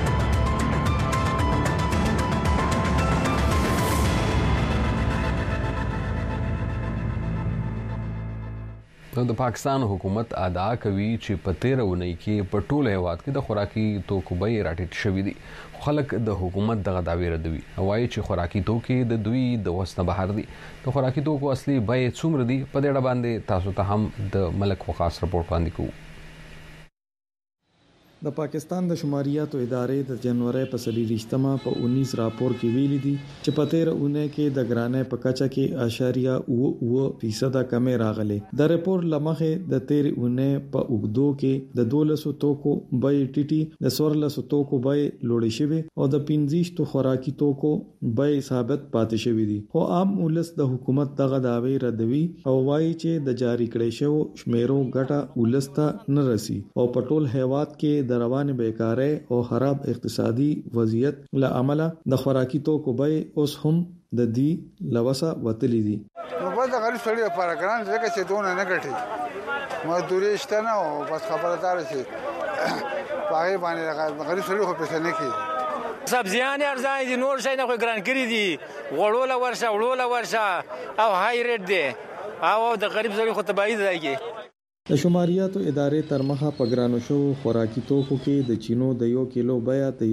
د پاکستان حکومت ادا کوي چې په 13 ونې کې په ټوله هیواد کې د خوراکي توکو بیې راټیټ شوې دي. خلک د حکومت دغه دعوی ردوي وایي چې خوراکي توکي د دوی د وسنه بهر دي. د خوراکي توکو اصلي بیې څومره دي په دې اړه باندې تاسو ته هم د ملک وقاص رپورټ باندې کوو. د پاکستان د شماریاتو ادارې د جنوري په 23مه په 19 راپور کې ویلي دي چې په 13 کې د ګرانۍ په کچه کې 0.9% کمی راغله. د راپور لمخه د 13 په اوګدو کې د 1200 توکو بای ټي د 1400 توکو بای لوړې شوی او د 15 خوراکي توکو بای ثابت پاتې شوی دي. خو عام ولس د حکومت دغه دعوی ردوي او وایي چې د جاری کړې شو شمیرو ګټه ولسته نه رسی او په ټول هیواد کې د روان بیکاری او خراب اقتصادي وضعیت له امله د خوراکي توکو بیې اوس هم د دې لوسه وتلې دي. نو په دا غریب سړي لپاره ګران ځکه چې دونه نه ګټي مزدوري شته نه او بس خبردار شي هغه باندې غریب سړي خو پیسې نه کوي. سبزیان ارزان دي نور شي نه خو ګران کړی دي وړوله ورشه او هاي ریټ دي او د غریب سړي خو تبعید دی. د شماریاتو ادارې تر مخه په ګرانو شو خوراکي توکو کې د چینو د 1 کیلو بیه د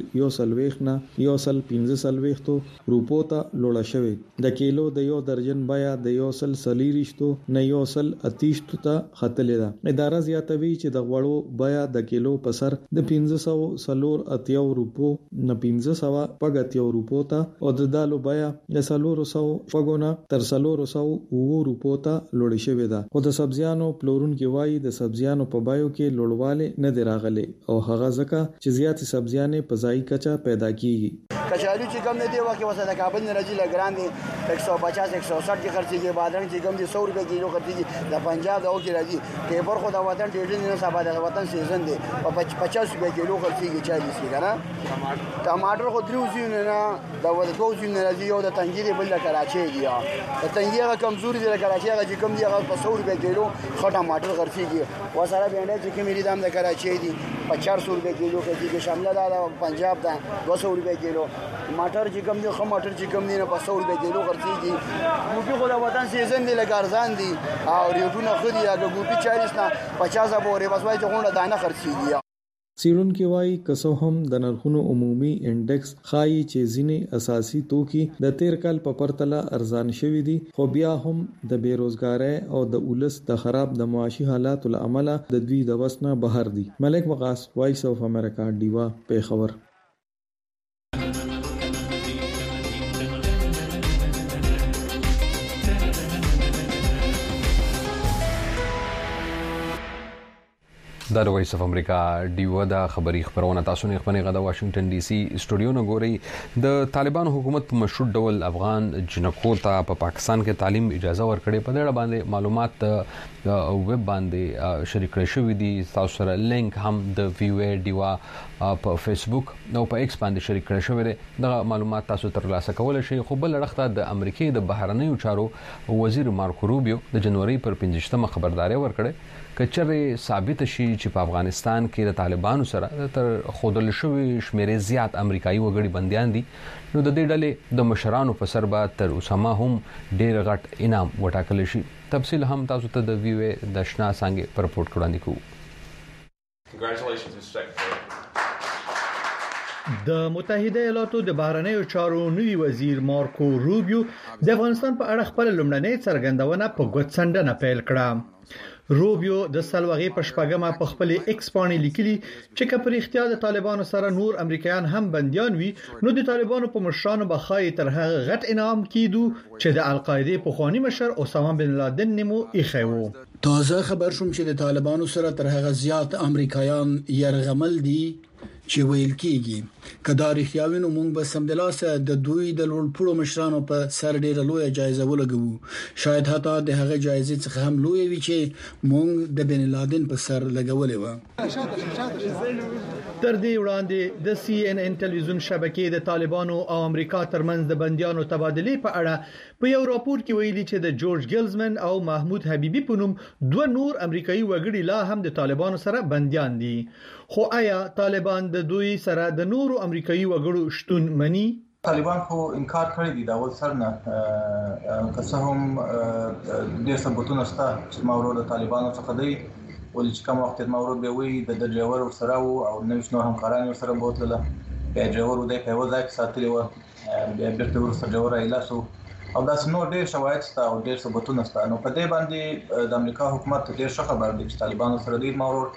1.15 روپو ته لوړه شوې. د کیلو د 1 درجن بیه د 1.30 نه 1.30 ته ختلې ده. اداره زیاتوي چې د غوړو بیه د کیلو په سر د 580 روپو نه 580 روپو ته او د دالو بیه د 400 تر 400 روپو ته لوړه شوې ده. خو د سبزیانو کې وایي د سبزیانو په بایو کې لوړواله نه دی راغلي او هغه ځکه چې زیات سبزیانې په ځای کچا پیدا کیږي. کچالو چې کم نه دی واکه وسه د کابل نه راځي لګران دي 150 160 کې خرڅيږي بادرنګ چې کم دي 100 روپے کیلو خرڅيږي د پنجاب او کې راځي ټیبر خو د وطن ډېر نه صاحب د وطن سیزن دي په 50 روپے کیلو خرڅيږي 40 کې کنه. ټماټر خو درو زینه نه د ودو زینه راځي او د تنګيري بل کراچي دي د تنګيره کمزوري دي کراچي هغه چې کم دي هغه په 100 روپے کیلو خټه ټماټر خرڅيږي وسره بینه چې کمی دام د کراچي دي 400 روپے کیلو کې شامل ده پنجاب ده 200 روپے کیلو ټماټر چې کم دي خو ټماټر چې کم دي نه 100 روپے کیلو خرڅيږي. ګوبي خو د وطن سیزن دي لګارزان دي او ریټونه خو دي هغه ګوبي 40 نه 50 پورې بس وای چې غونډه دانه خرڅيږي. سیرونکو وايي کسو هم د نرخونو عمومي انډیکس خایي چې ځینې اساسي توکي د 13 کال په پرتله ارزان شوي دي خو بیا هم د بیروزګاری او د ولس د خراب د معاشي حالاتو له امله د دوی د وسنه بهر دي. ملک وقاص وایس اف امریکا ډیوا پیښور. د وایس اف امریکا ډیو د خبري خبرونه تاسو نه خبري غدا واشنگټن ډي سي سټوډیو نه ګوري. د طالبانو حکومت په مشروط ډول افغان جنکو ته په پاکستان کې تعلیم اجازه ورکړې. په دې باندې معلومات ویب باندې شریک شوي دي. تاسو سره لینک هم د ویو ډیوا په فیسبوک او په ایکس باندې شریک شوی دی. دا معلومات تاسو ترلاسه کولای شئ. خو بل اړخته د امریکای د بهرنیو چارو وزیر مارکو روبیو د جنوري پر 15مه خبرداري ورکړه کچره ثابت شي چې په افغانستان کې د طالبانو سره تر خودل شوی شمیرې زیات امریکایي وګړي بنديان دي نو د دې ډلې د مشرانو په سر به تر اوسه هم ډېر غټ انعام وټاکل شي. تفصیل هم تاسو ته د ویو د شنا څنګه پر رپورت وړاندې کوو. د متحده ایالاتو د بهرنیو چارو نوي وزیر مارکو روبیو د افغانستان په اړه خپل لومړنۍ څرګندونه په ګوتڅنډنه پیل کړه. روبیو د سلوغي په شپږمه په خپل ایکس باندې لیکلي چې کپر اختیار د طالبانو سره نور امریکایان هم بنديان وي نو د طالبانو په مشرانو بخای تر هغه غټ انعام کیدو چې د القاعده په خواني مشر اسامه بن لادن نمو ایخو. تازه خبر شوم چې د طالبانو سره تر هغه زیات امریکایان يرغمل دي چې ویل کیږي کدار اختیاوینو مونږ به سمدلاسه د دوی د لوړپوړو مشرانو په سر ډیره لوی جایزه ولګو. شاید حتی د هغه جایزې څخه هم لوی وي چې مونږ د بن لادن په سر لګولې و. تر دې وړاندې د CNN ټلویزیون شبکې د طالبانو او امریکا ترمنځ د بنديانو تبادله په اړه په یو راپور کې ویلي چې د جورج ګلزمن او محمود حبیبي په نوم دوه نور امریکایي وګړي لا هم د طالبانو سره بنديان دي. خو آیا طالبان د دوی سره د نورو امریکایي وګړو شتون مني؟ طالبان خو انکار کړی دی دا ول سر نه که څه هم ډېر ثبوتونه شته چې ماورو د طالبانو څخه دی ولې چې کوم وخت ماورو به وي د ډرایور سره او نو شنو همکاران سره بوتله به ډرایور د په وځای کې ساتلی و بیا بیرته ورسره ډرایور ایلاسو او دا نو ډېر شواهد شته او ډېر ثبوتونه شته. نو په دې باندې د امریکا حکومت ډېر ښه خبر دی چې طالبانو سره دی ماورو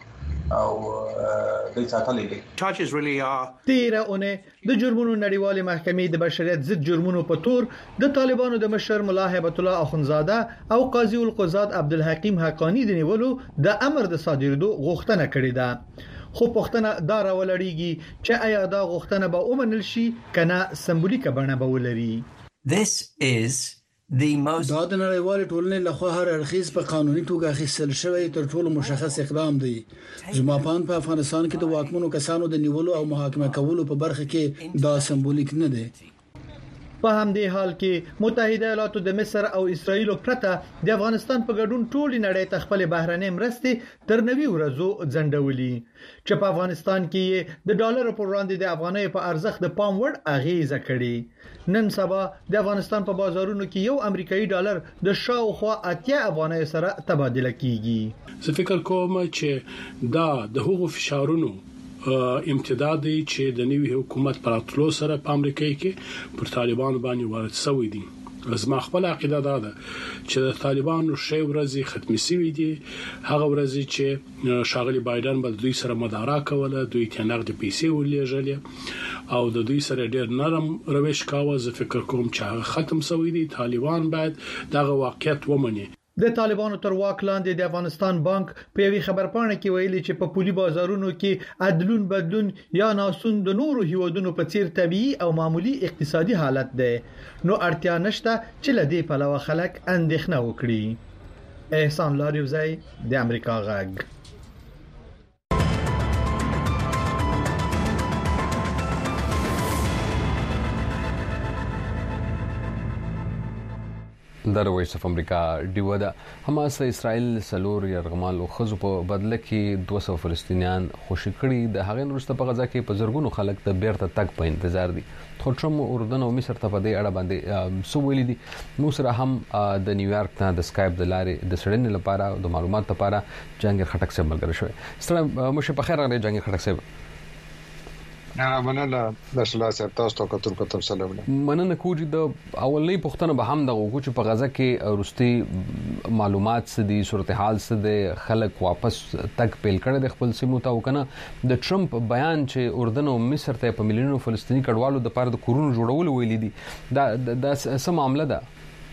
او د ساتلې دي. تیرونه د جرمونو نړیوالې محکمې د بشریت ضد جرمونو په تور د طالبانو د مشر ملا هیبت الله اخونزاده او قاضي القضات عبدالحکیم حقانی د نیولو د امر د صادرېدو غوښتنه کړې ده. خو پښتنه دا راولړیږي چې آیا دا غوښتنه به ومنل شي کنه سمبولیک بڼه به ولري. This is the most دا د نړیوال ټولنې لخوا هر اړخیز په قانوني توګه اخیستل شوی تر ټولو مشخص اقدام دی. زما په افغانستان کې د واکمنو کسانو د نیولو او محاکمه کولو په برخه کې دا سمبولیک نه دی. په همدې حال کې متحده ایالاتو د مصر او اسرایل پرته د افغانستان په ګډون ټول نړۍ ته خپل بهرنۍ مرستې تر 90 ورځو ځنډولې چې په افغانستان کې د ډالر پر وړاندې د افغانۍ په ارزښت د پام وړ اغیزه کړې. نن سبا د افغانستان په بازارونو کې یو امریکایي ډالر د شاوخوا 80 افغانۍ سره تبادله کیږي. زه فکر کوم چې دا د هغو فشارونو امتداد دی چې د نوي حکومت پر اتلو سره په امریکا کې پر طالبانو باندې وارد شوی دي. زما خپل عقیده ده چې د طالبانو شی ورځي ختمي شوی دي. هغه ورځي چې شاغلي بایدن به دوی سره مدارا کوله، دوی ته نقد پیسې ولېږلې او د دوی سره ډېر نرم روش کاوه. زه فکر کوم چې هغه ختم شوی دي. طالبان باید دغه واقعیت ومني. د طالبانو تر واک لاندې د افغانستان بانک په یوې خبرپاڼه کې ویلي چې په پولي بازارونو کې عدلون بدلون یا ناسون د نورو هیوادونو په څیر طبيعي او معمولی اقتصادي حالت دی، نو اړتیا نشته چې لدې په لور خلک اندېښنه وکړي. احسان لاریوزی د امریکا غږ. د وایس اف امریکا ډیو ده حماس اسرائیل سلور يرغمال او خزو په بدله کې 200 فلسطینیان خوشی کړي. د هغې وروسته په غزا کې په زرګونو خلک د بیرته تګ په انتظار دي. خو ټرمپ اردن او مصر ته په دې اړه باندې سو ویلي دي. موږ سره هم د نیویارک ته د سکایپ د لارې د سړنې لپاره د معلوماتو لپاره جنګ خټک صاحب ملګری شوی. ستړي مشه په خیر راغلی جنګ خټک صاحب. مننه د سلاسه تاسو ته کتر سلام. مننه کوجی د اولنې پښتنه به هم د غوږو چې په غزا کې روستي معلومات سدي صورتحال سده خلک واپس تک پیل کړي د خپل سیمو ته وکنه. د ټرمپ بیان چې اردن او مصر ته په ملیونو فلسطینی کډوالو د پاره د کورونو جوړول ویلي دي دا څه معاملې ده؟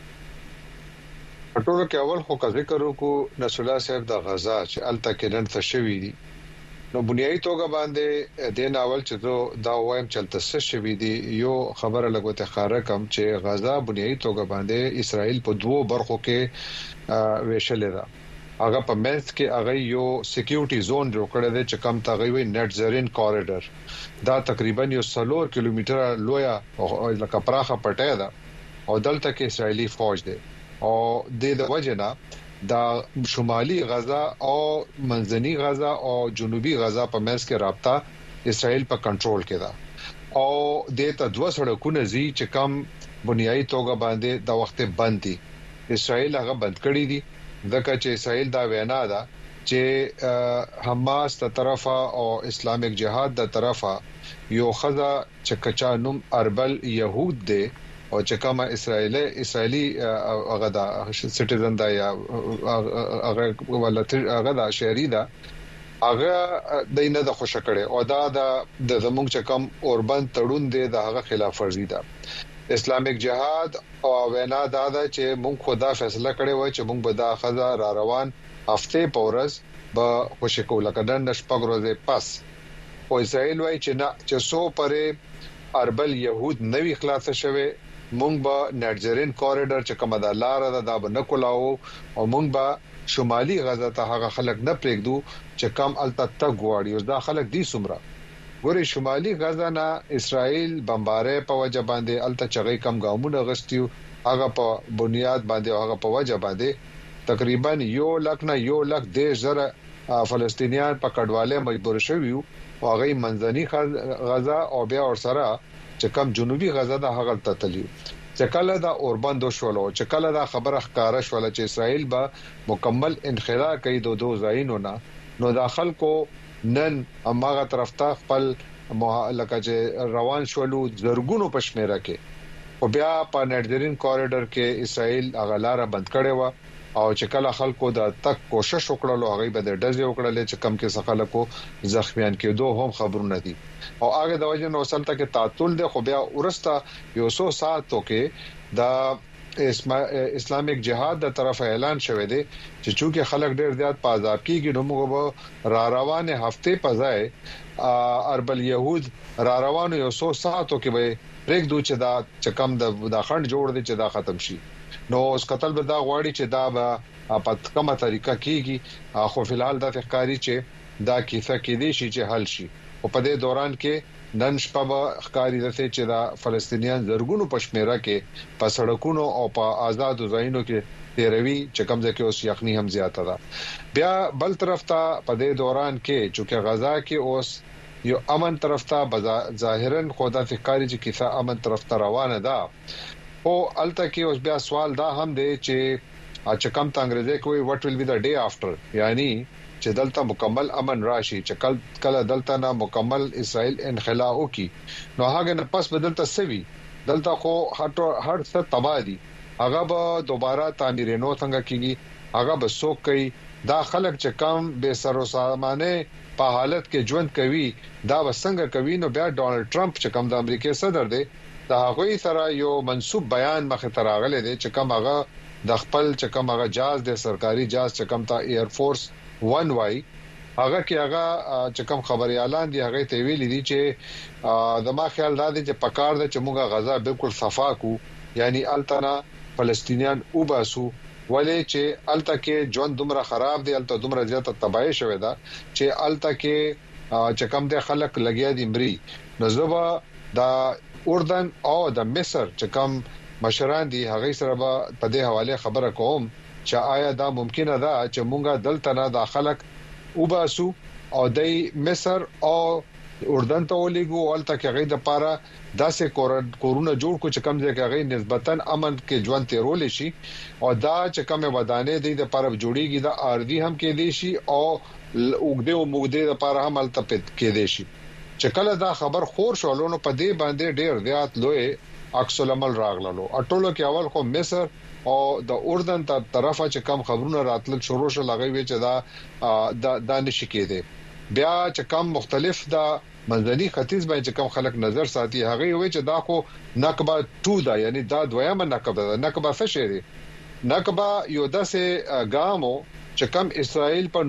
ټول کې اول خو ذکر وکړو نصر الله صاحب د غزا چې الته کې نن تشوي دي. نو بنیادی توګه باندې د ناول چې دا وایم چلته څه شوی دی. یو خبره لګوته خاره کم چې غزا بنیادی توګه باندې اسرائیل په دوو برخو کې ویشلې ده. هغه په منځ کې هغه یو سکیورټي زون جوړ کړی دی چې کم تغوی وي نت زرین کوریډور. دا تقریبا یو 3 کیلومتره لویا او لکه پراخه پټه ده او دلته کې اسرائیلی فوج دی او د وجنه دا شمالي غزا او منځني غزا او جنوبي غزا په منځ کې رابطه اسرائیل په کنټرول کې ده او د ته 2 سړکونه زی چې کم بنیادی توګه باندې د وخت بند دي. اسرائیل هغه بند کړی دي ځکه چې اسرائیل دا وینا ده چې حماس ته طرفه او اسلامیک جهاد د طرفه یو خزا چې کچانوم اربل يهود دی او چې کومه اسرائیلی هغه دا سټیزن دا یا هغه ولته هغه دا شهري دا هغه دینه د خوشا کړي او دا د زموږ چې کوم اوربند تړون دی د هغه خلاف ورزي ده. اسلامیک جهاد او وینا دا چې موږ خدا فیصله کړي وای چې موږ به دا خزا را روان هفته پورز به خوشی کوله کډن شپږ ورځې پس او اسرائیل وای چې نه چې سو پرې اربل يهود نوې خلاصه شوه مونږ به نټزرین کوریډور چې کومه د لار ده به نه کولاو او مونږ به شمالي غزا ته هغه خلک نه پرېږدو چې کم الته تک غواړي او دا خلک دي سمره ګوري شمالي غزا نه اسرائیل بمباره په وجه باندې الته چغې کم ګامونه غستیو هغه په بنیاد باندې هغه په وجه باندې تقریبا 1,10,000 فلسطینیان په کډواله مجبور شویو او هغه منځني غزا او بیا ورسره چې کم جنوبي غزا د هغه تتلیو چې کله دا اوربند شولو چې کله دا خبره ښکارا شول چې اسرائیل به مکمل انخلاء کوي د دوه ځایونو نو داخل کو نن اماغه طرف ته خپل لکه چې روان شولو زرګونو پښمیره کې او بیا په نړیوال کوریډور کې اسرائیل اغلاره بند کړي و او چې کله خلکو د تک کوشش وکړلو هغه به د ډزې وکړلې چې کم کې خلکو زخمیان کېدو هم خبرونه دي او هغه د وجه نو وصلته کې تعطل ده خو بیا ورسته یو 100 ساعتو کې د اسلامیک جهاد د طرف اعلان شوه دی چې چونکه خلک ډېر زیات په عذاب کېږي نو موږ را روانه هفته په ځای اربل يهود را روانو یو 100 ساعتو کې به پریک دوه چې دا چکم د خند جوړ دي چې دا ختم شي نو اوس قتل به دا غواړي چې دا به په کومه طریقه کېږي خو فلحال د فقاري چې دا کیسه کې دي چې حل شي او په دې دوران کې نن شپه ښکاری دته چې دا فلسطینیان زرګونو پښمیرا کې په سړکونو او په آزاد ځایونو کې تیروي چې کوم ځکه اوس یخني هم زیاته ده بیا بل طرف ته په دې دوران کې چې غزا کې اوس یو امن طرف ته ظاهرا خدا فکرې چې کیسه امن طرف ته روانه ده او الته کې اوس بیا سوال دا هم دی چې کم ته انګريزي کوي what will be the day after یعنی چې دلته مکمل امن راشي چې کله دلته نه مکمل اسرائیل انخلا وکي نو هغه نه پس بدلته سوي دلته خو هر څه تبادي هغه به دوباره تعمیرینو څنګه کیږي هغه به سوک کوي دا خلک چې کم به سر او سامانه په حالت کې ژوند کوي دا وسنګ کوي نو بیا ډونالد ټرمپ چې کم د امریکای صدر دی دا هغه سره یو منسوب بیان مخه تراغله دی چې کم هغه د خپل چې کم هغه جاز د سرکاري جاز چې کم تا ایر فورس 1 وای هغه کې هغه چې کوم خبري اعلان دی هغه ته ویلي دي چې د ما خیال دا دی چې پکار ده چې موږ غزا بالکل صفا کو یعنی التنا فلسطینیان وباسو ولې چې الته کې ژوند دومره خراب دی الته دومره زیاته تباہی شوه دا چې الته کې چې کوم د خلک لګیا دي مري نزوبه د اردن او د مصر چې کوم مشران دي هغه سره په دې حواله خبره کوم چې آیا دا ممکنه ده چې مونږه دلته نه داخلك وباسو او د مصر او اردن ته ولېګو ولته کې غي د پاره داسې کورونا جوړ کو چې کم ځای غي نسبتا امن کې ژوند تیرول شي او دا چې کومه ودانې دي د پاره جوړیږي د ارضي هم کې دي شي او وګړي او موګدي د پاره هم التپت کې دي شي چې کله دا خبر خور شولونو په دې باندې ډېر زیات لوی عکس العمل راغلو اټولو کې اول خو مصر او د اردن تر طرفه چې کم خبرونه راتل شروع شو لغوي وی چې دا د نشي کېده بیا چې کم مختلف د منځني ختیځ باندې کم خلک نظر ساتي هغه وی چې دا خو نکبه 2 دا یعنی دا دویمه نکبه ده نکبه څه شي ده نکبه یو داسې ګامو چې کم اسرائیل په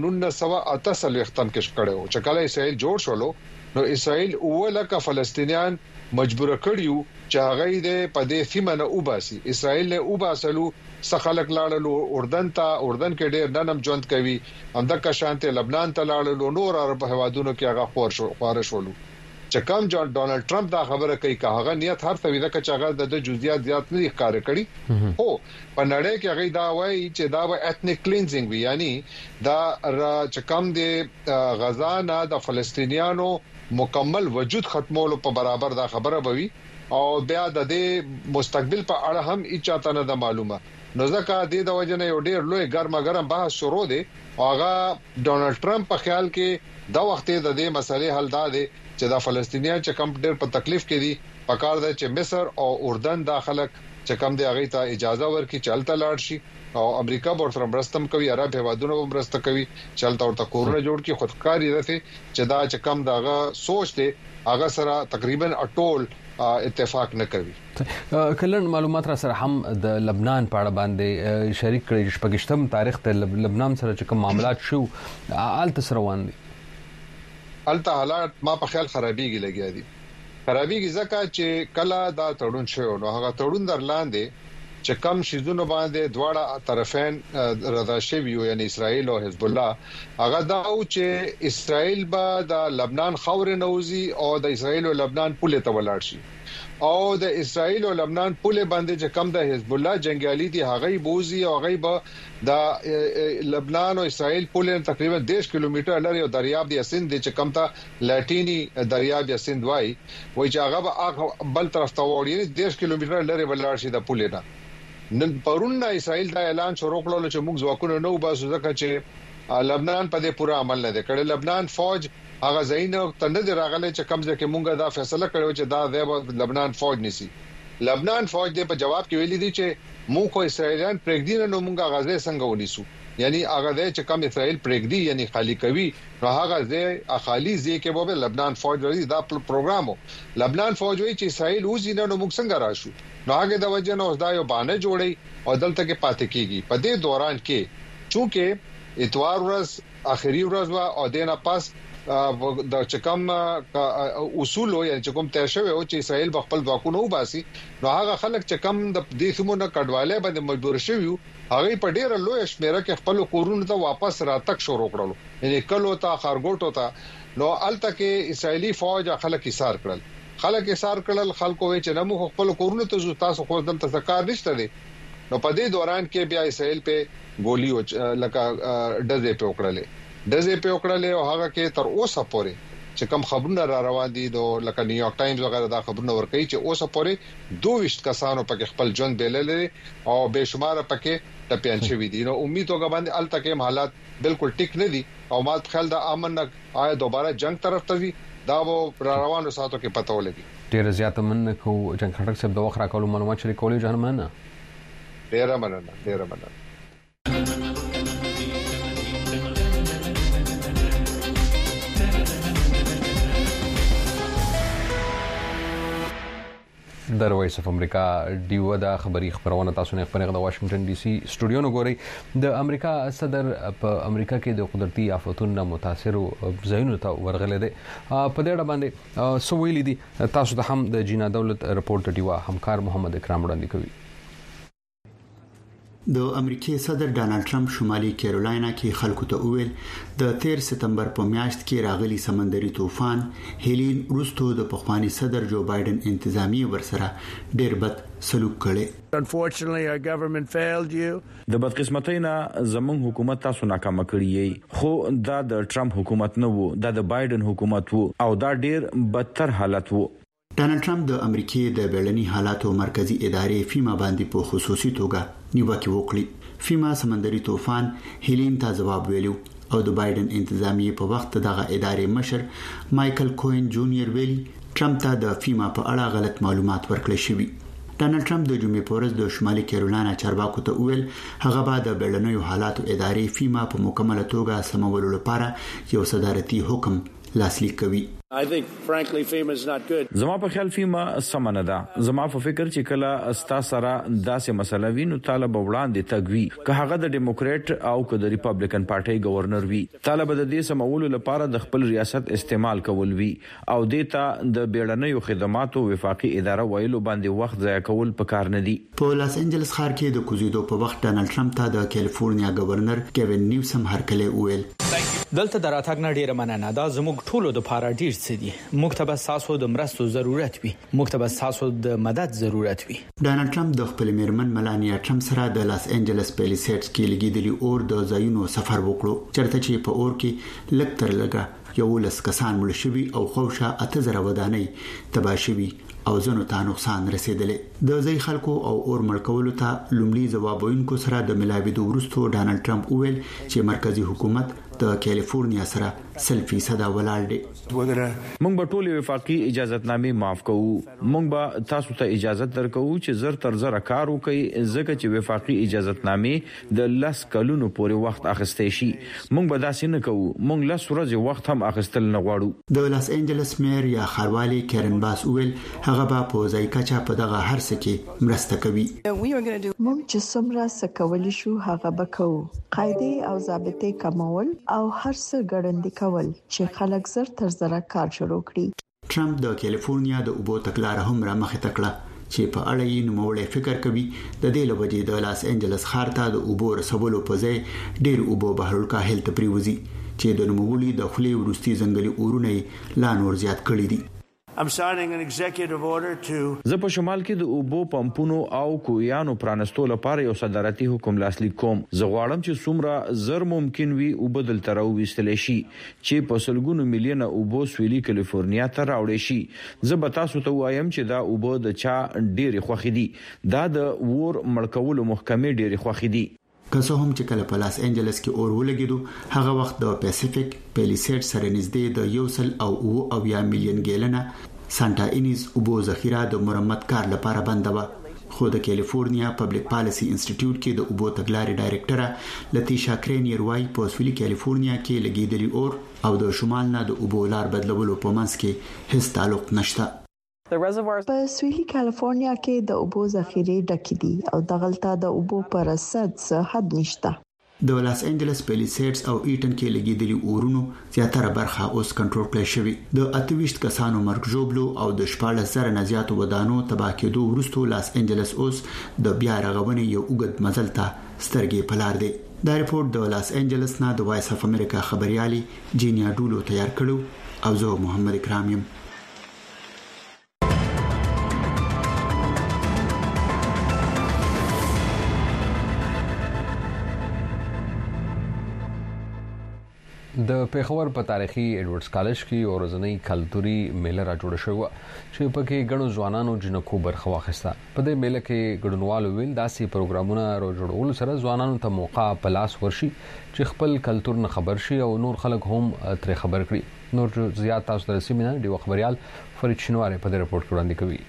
1948 ختم کې کړو چې کله اسرائیل جوړ شولو نو اسرائیل اولکه فلسطینیان مجبور کړیو چې هغه دې په دې سیمه نه وباسي اسرائیل له وباسلو سخلک لاړلو اردن کې ډېر ننم ژوند کوي همدغه شانته لبنان ته لاړلو نور عرب هوادونو کې هغه خورش ولو چې کوم ډونالد ټرمپ دا خبره کوي چې هغه نیت هر څه ویده چې هغه د جزئیات زیات نه ښکار کړي او په نړۍ کې هغه دا وایي چې دا به ایتنیک کلینزینګ وي یعنی دا چې کوم د غزا نه د فلسطینیانو مکمل وجود ختمولو په برابر دا خبره بوي او بیا د دې مستقبل په اړه هم اچاته نه معلومه نو ځکه د وجنه یو ډیر لوی ګرم بحث شروع دي هغه ډونالد ټرمپ په خیال کې دا وخت د دې مسلې حل دا دي چې د فلسطینیان چې کم ډیر په تکلیف کې دي پکار ده چې مصر او اردن داخله چې کم دی هغه ته اجازه ورکړي چلته لاړ شي او امریکا ورته مرستم کوي عرب هوادونو مرسته کوي چلته ورته کورونا جوړ کی خودکاری راته چې دا چې کم داغه سوچ دي هغه سره تقریبا اټول اتفاق نه کوي کلن معلومات را سره هم د لبنان په اړه باندې شریک کړي شپږشتم تاریخ ته لبنان سره چې کوم معاملات شو آلته سره روان دي الته حالات ما په خیال خرابېږي لګیا دي خرابېږي ځکه چې کله دا تړون شو نو هغه تړون درلاندې چې کم شیزونه باندې دواړه طرفین رضا شوی یعنی اسرائیل او حزب الله هغه دا او چې اسرائیل به د لبنان خاور نوزي او د اسرائیل او لبنان پوله ته ولاړ شي او د اسرائیل او لبنان پوله باندې چې کم د حزب الله جنگیالي دي هغه بوزي او هغه به د لبنان او اسرائیل پوله تقریبا 10 کیلومتر لري او دریاب دی سند چې کم ته لاتینی دریاب یا سند وای چې هغه به بل طرف ته وړي 10 کیلومتر لري ولاړ شي د پوله نه نن پرون اسرائیل دا اعلان شروع کړل چې موږ ځواکونه نو باسو ځکه چې لبنان په دې پورا عمل نه کړي لبنان فوج هغه زین تند راغله چې کم ځکه موږ دا فیصله کړو چې دا د لبنان فوج نسی لبنان فوج دې په جواب کې ویلي دي چې موږ خو اسرائیلیان پرېږدي نه موږ غزه څنګه ونیسو یعنی هغه دې چې کوم اسرائیل پرېږدي یعنی خالی کوي نو هغه دې خالی ځای کې به لبنان فوج لري دا پروګرامو لبنان فوج وایي چې اسرائیل اوس نه نو موږ څنګه راشو نو هغه د وجه نو دا یو باندې جوړي او دلته کې پاتې کیږي په دې دوران کې چونکه اتوار ورځ اخري ورځ وا او دینه پاس د چکم اصول یعنی چکم تیر شوی او چې اسرائیل خپل ځواکونه وباسي نو هغه خلک چې کم د دې سیمونو کډواله باندې مجبور شوی هغه په ډیره لوی شمیره کې خپل کورونو ته واپس راتک شروع کړل یعنی کلو ته خارګوټو ته نو الته کې اسرائیلی فوج خلک ایثار کړل خلکو وی چې نمو خپل کورونو ته تاسو خو دلته ذکر نشته دي نو په دې دوران کې بیا اسرائیل په ګولي او لکه ډزې په وکړلې او هغه کې تر اوسه پورې چې کوم خبرونه را روان دي د لکه نیویارک ټایمز وغیرہ دا خبرونه ورکوي چې اوسه پورې 22 کسانو په خپل ژوند بللې او به شمار پکې ټپيان شوي دي نو امید وګ باندې الته کې حالات بالکل ټیک نه دي او مال خیال دا امن آیا دوباره جنگ طرف ته وي دا و روانو ساتو کې پته ولګي ډیر زیات من کو جنگ خټک صاحب د وخت راکولو معلومات شریکولې جهنمانه ډیر مننه د وایس اف امریکا ډیو دا خبري خبرونه تاسو نه خبرغه د واشنگټن ډي سي سټوډیو نو ګوري د امریکا صدر په امریکا کې د قدرتي آفتونو متاثر ځایونو ته ورغله دي په دې اړه باندې سو ویلي دي تاسو ته هم د جینا دولت رپورټ ډیوا همکار محمد اکرام وړاندې کوي د امریکای صدر ډانلډ ټرمپ شمالي کیرولاینا کې خلکو ته وویل د 13 سپتمبر په میاشت کې راغلي سمندري طوفان هیلین روستو د پخوانی صدر جو بایدن انتظامیه ورسره ډېر بد سلوک کړي Unfortunately our government failed you د بدقسمتینا زمون حکومت تاسو ناکام کړی خو دا د ټرمپ حکومت نه وو دا د بایدن حکومت وو او دا ډېر بدتر حالت وو ډانلډ ټرمپ د امریکای د بیړني حالاتو مرکزی ادارې فیما باندې په خصوصي توګه نیوکه وکړه فیما سمندري طوفان هیلین ته جواب ویلو او د بایدن انتظامیه په وخت دغه ادارې مشر مایکل کوین جونیئر ویلي ټرمپ ته د فیما په اړه غلط معلومات ورکړل شوی ډانلډ ټرمپ د جمعې په ورځ د شمالي کیرولینا چارواکو ته ویل هغه به د بیړنیو حالاتو ادارې فیما په مکمله توګه سمولو لپاره یو صدارتي حکم لاسلیک کوي I think frankly FEMA is not good. زما په خیال فیما سمنه ده زما په فکر چې کله استا سره داسې مسله وینو طالب وړاندې تګوي که هغه د ډیموکریټ او که د ریپابلیکن پارټي گورنر وي طالب د دې سمولو لپاره د خپل ریاست استعمال کول وي او دیتا د بیړنیو خدماتو وفاقي اداره ویلو باندې وخت ضایع کول پکار نه دي په لاس انجلس ښار کې د کوزیدو په وخت ډانلډ ټرمپ ته د کیلیفورنیا گورنر کیوین نیوسم هرکله ویل دلته دراتګ نه ډیره مننه دا زموږ ټولو د لپاره ډیر څه دي موږ ته تاسو د مرستو ضرورت وي موږ ته تاسو د مدد ضرورت وي ډانلډ ټرمپ د خپل میرمن ملانیا ټرمپ سره د لاس انجلس پیلیسیډز کې لګیدلی اور د ځایونو سفر وکړو چرته چې په اور کې لکتر لګا یو لس کسان مړ شوي او خوشا 8000 ودانۍ تباه شوي او زنو ته نقصان رسیدلې د ځای خلکو او اور مړکولو ته لومړي ځوابونکو سره د ملاوي د ورستو ډانلډ ټرمپ وویل چې مرکزی حکومت د کیلیفورنیا سره 100% ولاړ دي موږ به ټول وفاقي اجازهتنامې معاف کوو موږ به تاسو ته اجازه درکو چې زر تر زر کار وکړي ځکه چې وفاقي اجازهتنامې د لاس کلونو پورې وخت اخیستې شي موږ به داسې نه کوو موږ لاس ورځې وخت هم اخیستل نه غواړو د لاس انجلس میر یا خاروالي کیرن باس ویل هغه به په ځای کچا په دغه هر څه کې مرسته کوي موږ چې څومره سکول شو هغه به کوو قاعده او ضابطه کمول او هر څه ګړندې کول چې خلک زر تر زر کار شروع کړي ټرمپ د کیلیفورنیا د اوبو تکلار هم را مخه تکړه چې په اړه یې نوموړی فکر کوي د دې لوجې د لاس انجلس ښار ته د اوبو رسولو په ځای ډیر اوبو بهر الکاهل ته پریوزي چې د نوموړي د خولي ورستي ځنګلي اورونه لا نور زیات کړي دي I'm signing an executive order to زه په شمال کې د اوبو پمپونو او کویانو پرانستو لپاره یو صدارتي حکم لاسلیک کوم زه غواړم چې څومره زر ممکن وي او بدل تر وستل شي چې په سلګونو میلیونه اوبو سویلي کیلیفورنیا ته راوړي شي زه به تاسو ته وایم چې دا اوبو د چا ډېری خوخي دي دا د ور مړکولو محکمې ډېری خوخي دي که څه هم چې کله په لاس انجلس کې اور ولګیدو هغه وخت د پیسفیک پیلیسیډ سره نږدې د 1.9 میلیون ګیلنه سانتا انیز اوبو ذخیره د مرمت کار لپاره بنده و، خو د کیلیفورنیا پبلک پالیسی انسټیټیوټ کې د اوبو تګلارې ډایریکټره لتیشا کرینیر وايي په سویلي کیلیفورنیا کې لګیدلی اور او د شمال نه د اوبو لار بدلولو په منځ کې هیڅ تعلق نشته. په سویلي کیلیفورنیا کې د اوبو ذخیرې ډکې دي او دغلته د اوبو پر رصد څه حد نشته. د لاس انجلس پیلیسیډز او ایټن کې لګیدلی اورونو زیاتره برخه اوس کنټرول کړل شوې. د 28 کسانو مرګ ژوبلو او د 14,000 نه زیات ودانو تباہ کېدو وروسته لاس انجلس اوس د بیا رغونې یو اوږد مزل ته سترګې په لار دی. دا ریپورت د لاس انجلس نه د وایس اف امریکا خبريالي جینیا ډولو تیار کړو او زه محمد اکرام یم. د پیښور په تاریخي ایډورډز کالج کې ورځنی کلتوري میله را جوړه شوه چې پکې ګڼو ځوانانو جنکو برخه واخیسته. په دې میله کې ګډونوالو ویل داسې پروګرامونه را جوړول سره ځوانانو ته موقع په لاس ورشي چې خپل کلتور نه خبر شي او نور خلک هم ترې خبر کړي. نور زیات تاسو ته سیمینار دی خبريال فرید شنواره په دې رپورت کې وړاندې کوي.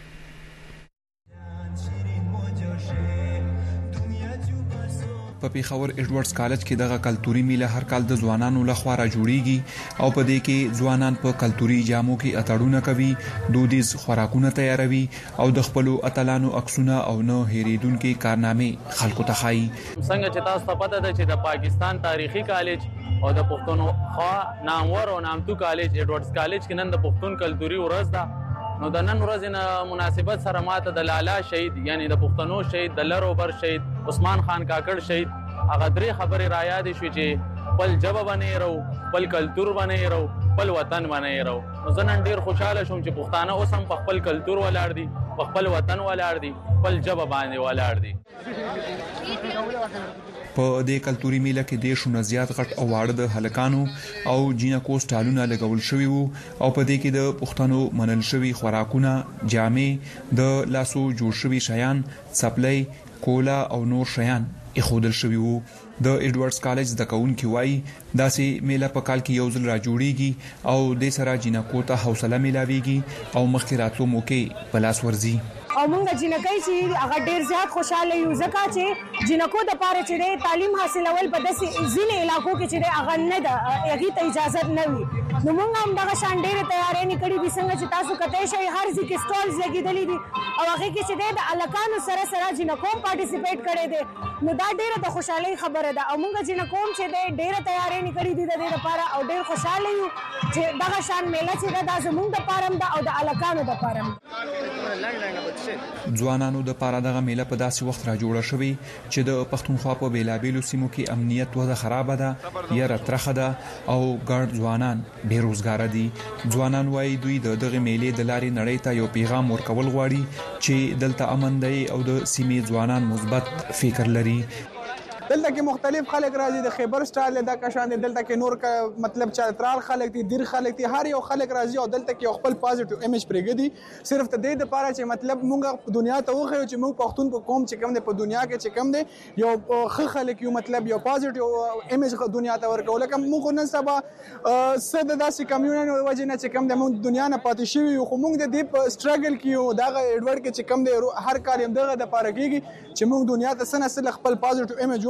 په پیښور ایډورډز کالج کې دغه کلتوري میله هر کال د ځوانانو لخوا را جوړیږي او په دې کې ځوانان په کلتوري جامو کې اتړونه کوي، دودیز خوراکونه تیاروي او د خپل اتلانو عکسونه او نو هریدونکو کارنامې خلکو ته ښایي. څنګه چې تاسو ته پته ده چې د پاکستان تاریخي کالج او د پښتون نامور او نامتو کالج ایډورډز کالج کې نن د پښتون کلتوري ورځ ده. نو د نن ورځې نه مناسبت سره ماته د لالا شهید یعنی د پښتنو شهید د لروبر شهید عثمان خان کاکړ شهید هغه درې خبرې را یادې شوې چې خپل ژبه باندې رو، خپل کلتور باندې رو، خپل وطن باندې رو. نو زه نن ډیر خوشاله شوم چې پښتانه اوس هم په خپل کلتور ولاړ دي، په خپل وطن ولاړ دي، خپل ژبه باندې ولاړ دي. په دې کلتوري میله کې د شونه زیات غټ او واړه د هلکانو او جینکو سټالونه لګول شوی وو او په دې کې د پښتنو منل شوی خوراکونه، جامې، د لاسو جوړ شوی شیان، سپلای، کولا او نور شیان اخودل شوی وو. د ایډورډز کالج د کاونکي وای داسې میله په کال کې یو ځل را جوړیږي او د سره جینکو ته حوصله ملاويږي او مخکې راتلو موقع په لاس ورزي. او مونږ جنکای چې هغه ډیر زیات خوشاله یو ځکه چې جنکو د پاره چې تعلیم حاصلول په داسې ځینې علاقو کې چې هغه نه ده هغه ته اجازه نه وي. نو مونږ هم دغه شان ډیره تیارې نکړې دي څنګه چې تاسو کته شي هر ځکه سټالز لګیدلې دي او هغه کې چې د الکانو سره سره جنکو پارټیسیپیټ کړي دي. نو دا ډیره د خوشحالي خبره ده او مونږ جنکو چې ډیره تیارې نکړې دي د دې لپاره او ډیر خوشاله یو چې دغه شان میله چې دا زموږ د پاره ده او د الکانو د پاره. ځوانانو د پاره دغه میله په داسې وخت را جوړه شوې چې د پښتونخوا په بیلابیلو سیمو کې امنیت وضع خراب ده یا رترخه ده او ګڼ ځوانان بیروزګار دي. ځوانان وايي دوی دغه میلې د لارې نړۍ ته یو پیغام ورکول غواړي چې دلته امن دی او د سیمې ځوانان مثبت فکر لري. دلته کې مختلف خلک راځي د خیبر سټایل د کشان دلته کې نور کا مطلب چترال خلک دي دیر خلک دي هر یو خلک راځي او دلته کې خپل پازټیو ایمیج پرېږدي صرف ته د لپاره چې مطلب مونږ په دنیا ته وخیو چې مونږ پښتون په قوم چې کوم دی په دنیا کې چې کوم دی یو خ خلک یو مطلب یو پازټیو ایمیج دنیا ته ورکول کوم مونږ نن سبا سد داسې کمیونټي وجه نه چې کوم دی مونږ دنیا نه پاتې شوی خو مونږ د دې په سټرګل کې دا ایډورډ کې چې کوم دی هر کار هم دغه د لپاره کېږي چې مونږ دنیا ته سن خپل پازټیو ایمیج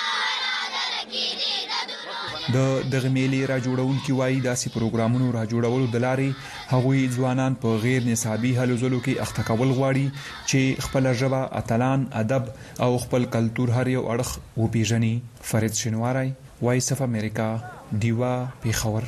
د دغه میلې را جوړونکي وایي داسې پروګرامونو را جوړولو د لارې هغوی ځوانان په غیر نصابي هلو ځلو کې اخته کول غواړي چې خپل ژبه، اتلان، ادب او خپل کلتور هر یو اړخ وپیژني. فرید شنواری، وایس اف امریکا، دیوا، پیښور.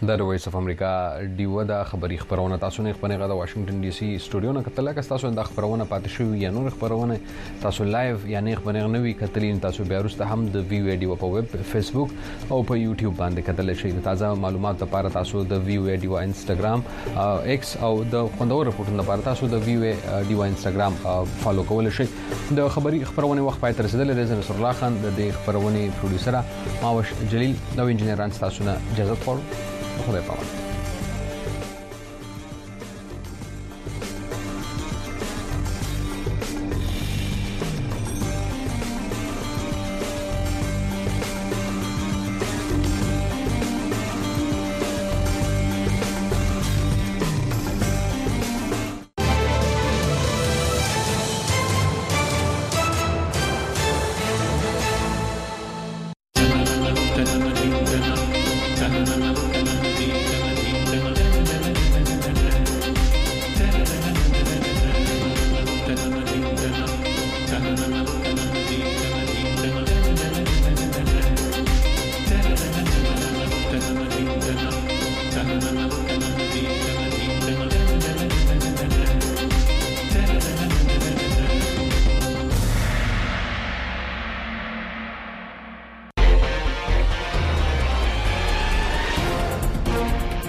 د وایس اف امریکا ډیو د خبري خبرونه تاسو نه خبرونه غواړئ واشنگټن ډي سي سټوډیو نه کتل که تاسو د خبرونه پاتې شوی یا نور خبرونه تاسو لایو یا نه خبرونه نوې کتلین تاسو بیا وروسته هم د وی ویډیو په ویب فیسبوک او په یوټیوب باندې کتل شئ د تازه معلوماتو لپاره تاسو د وی ویډیو انستګرام ایکس او د خوندور رپورټونو لپاره تاسو د وی ویډیو انستګرام فالو کول شئ د خبري خبرونه وخت پای تر رسیدل د نصر الله خان د خبرونه پروډوسر ماوش جلیل نو انجنیران تاسو نه اجازه خورم خدای پامان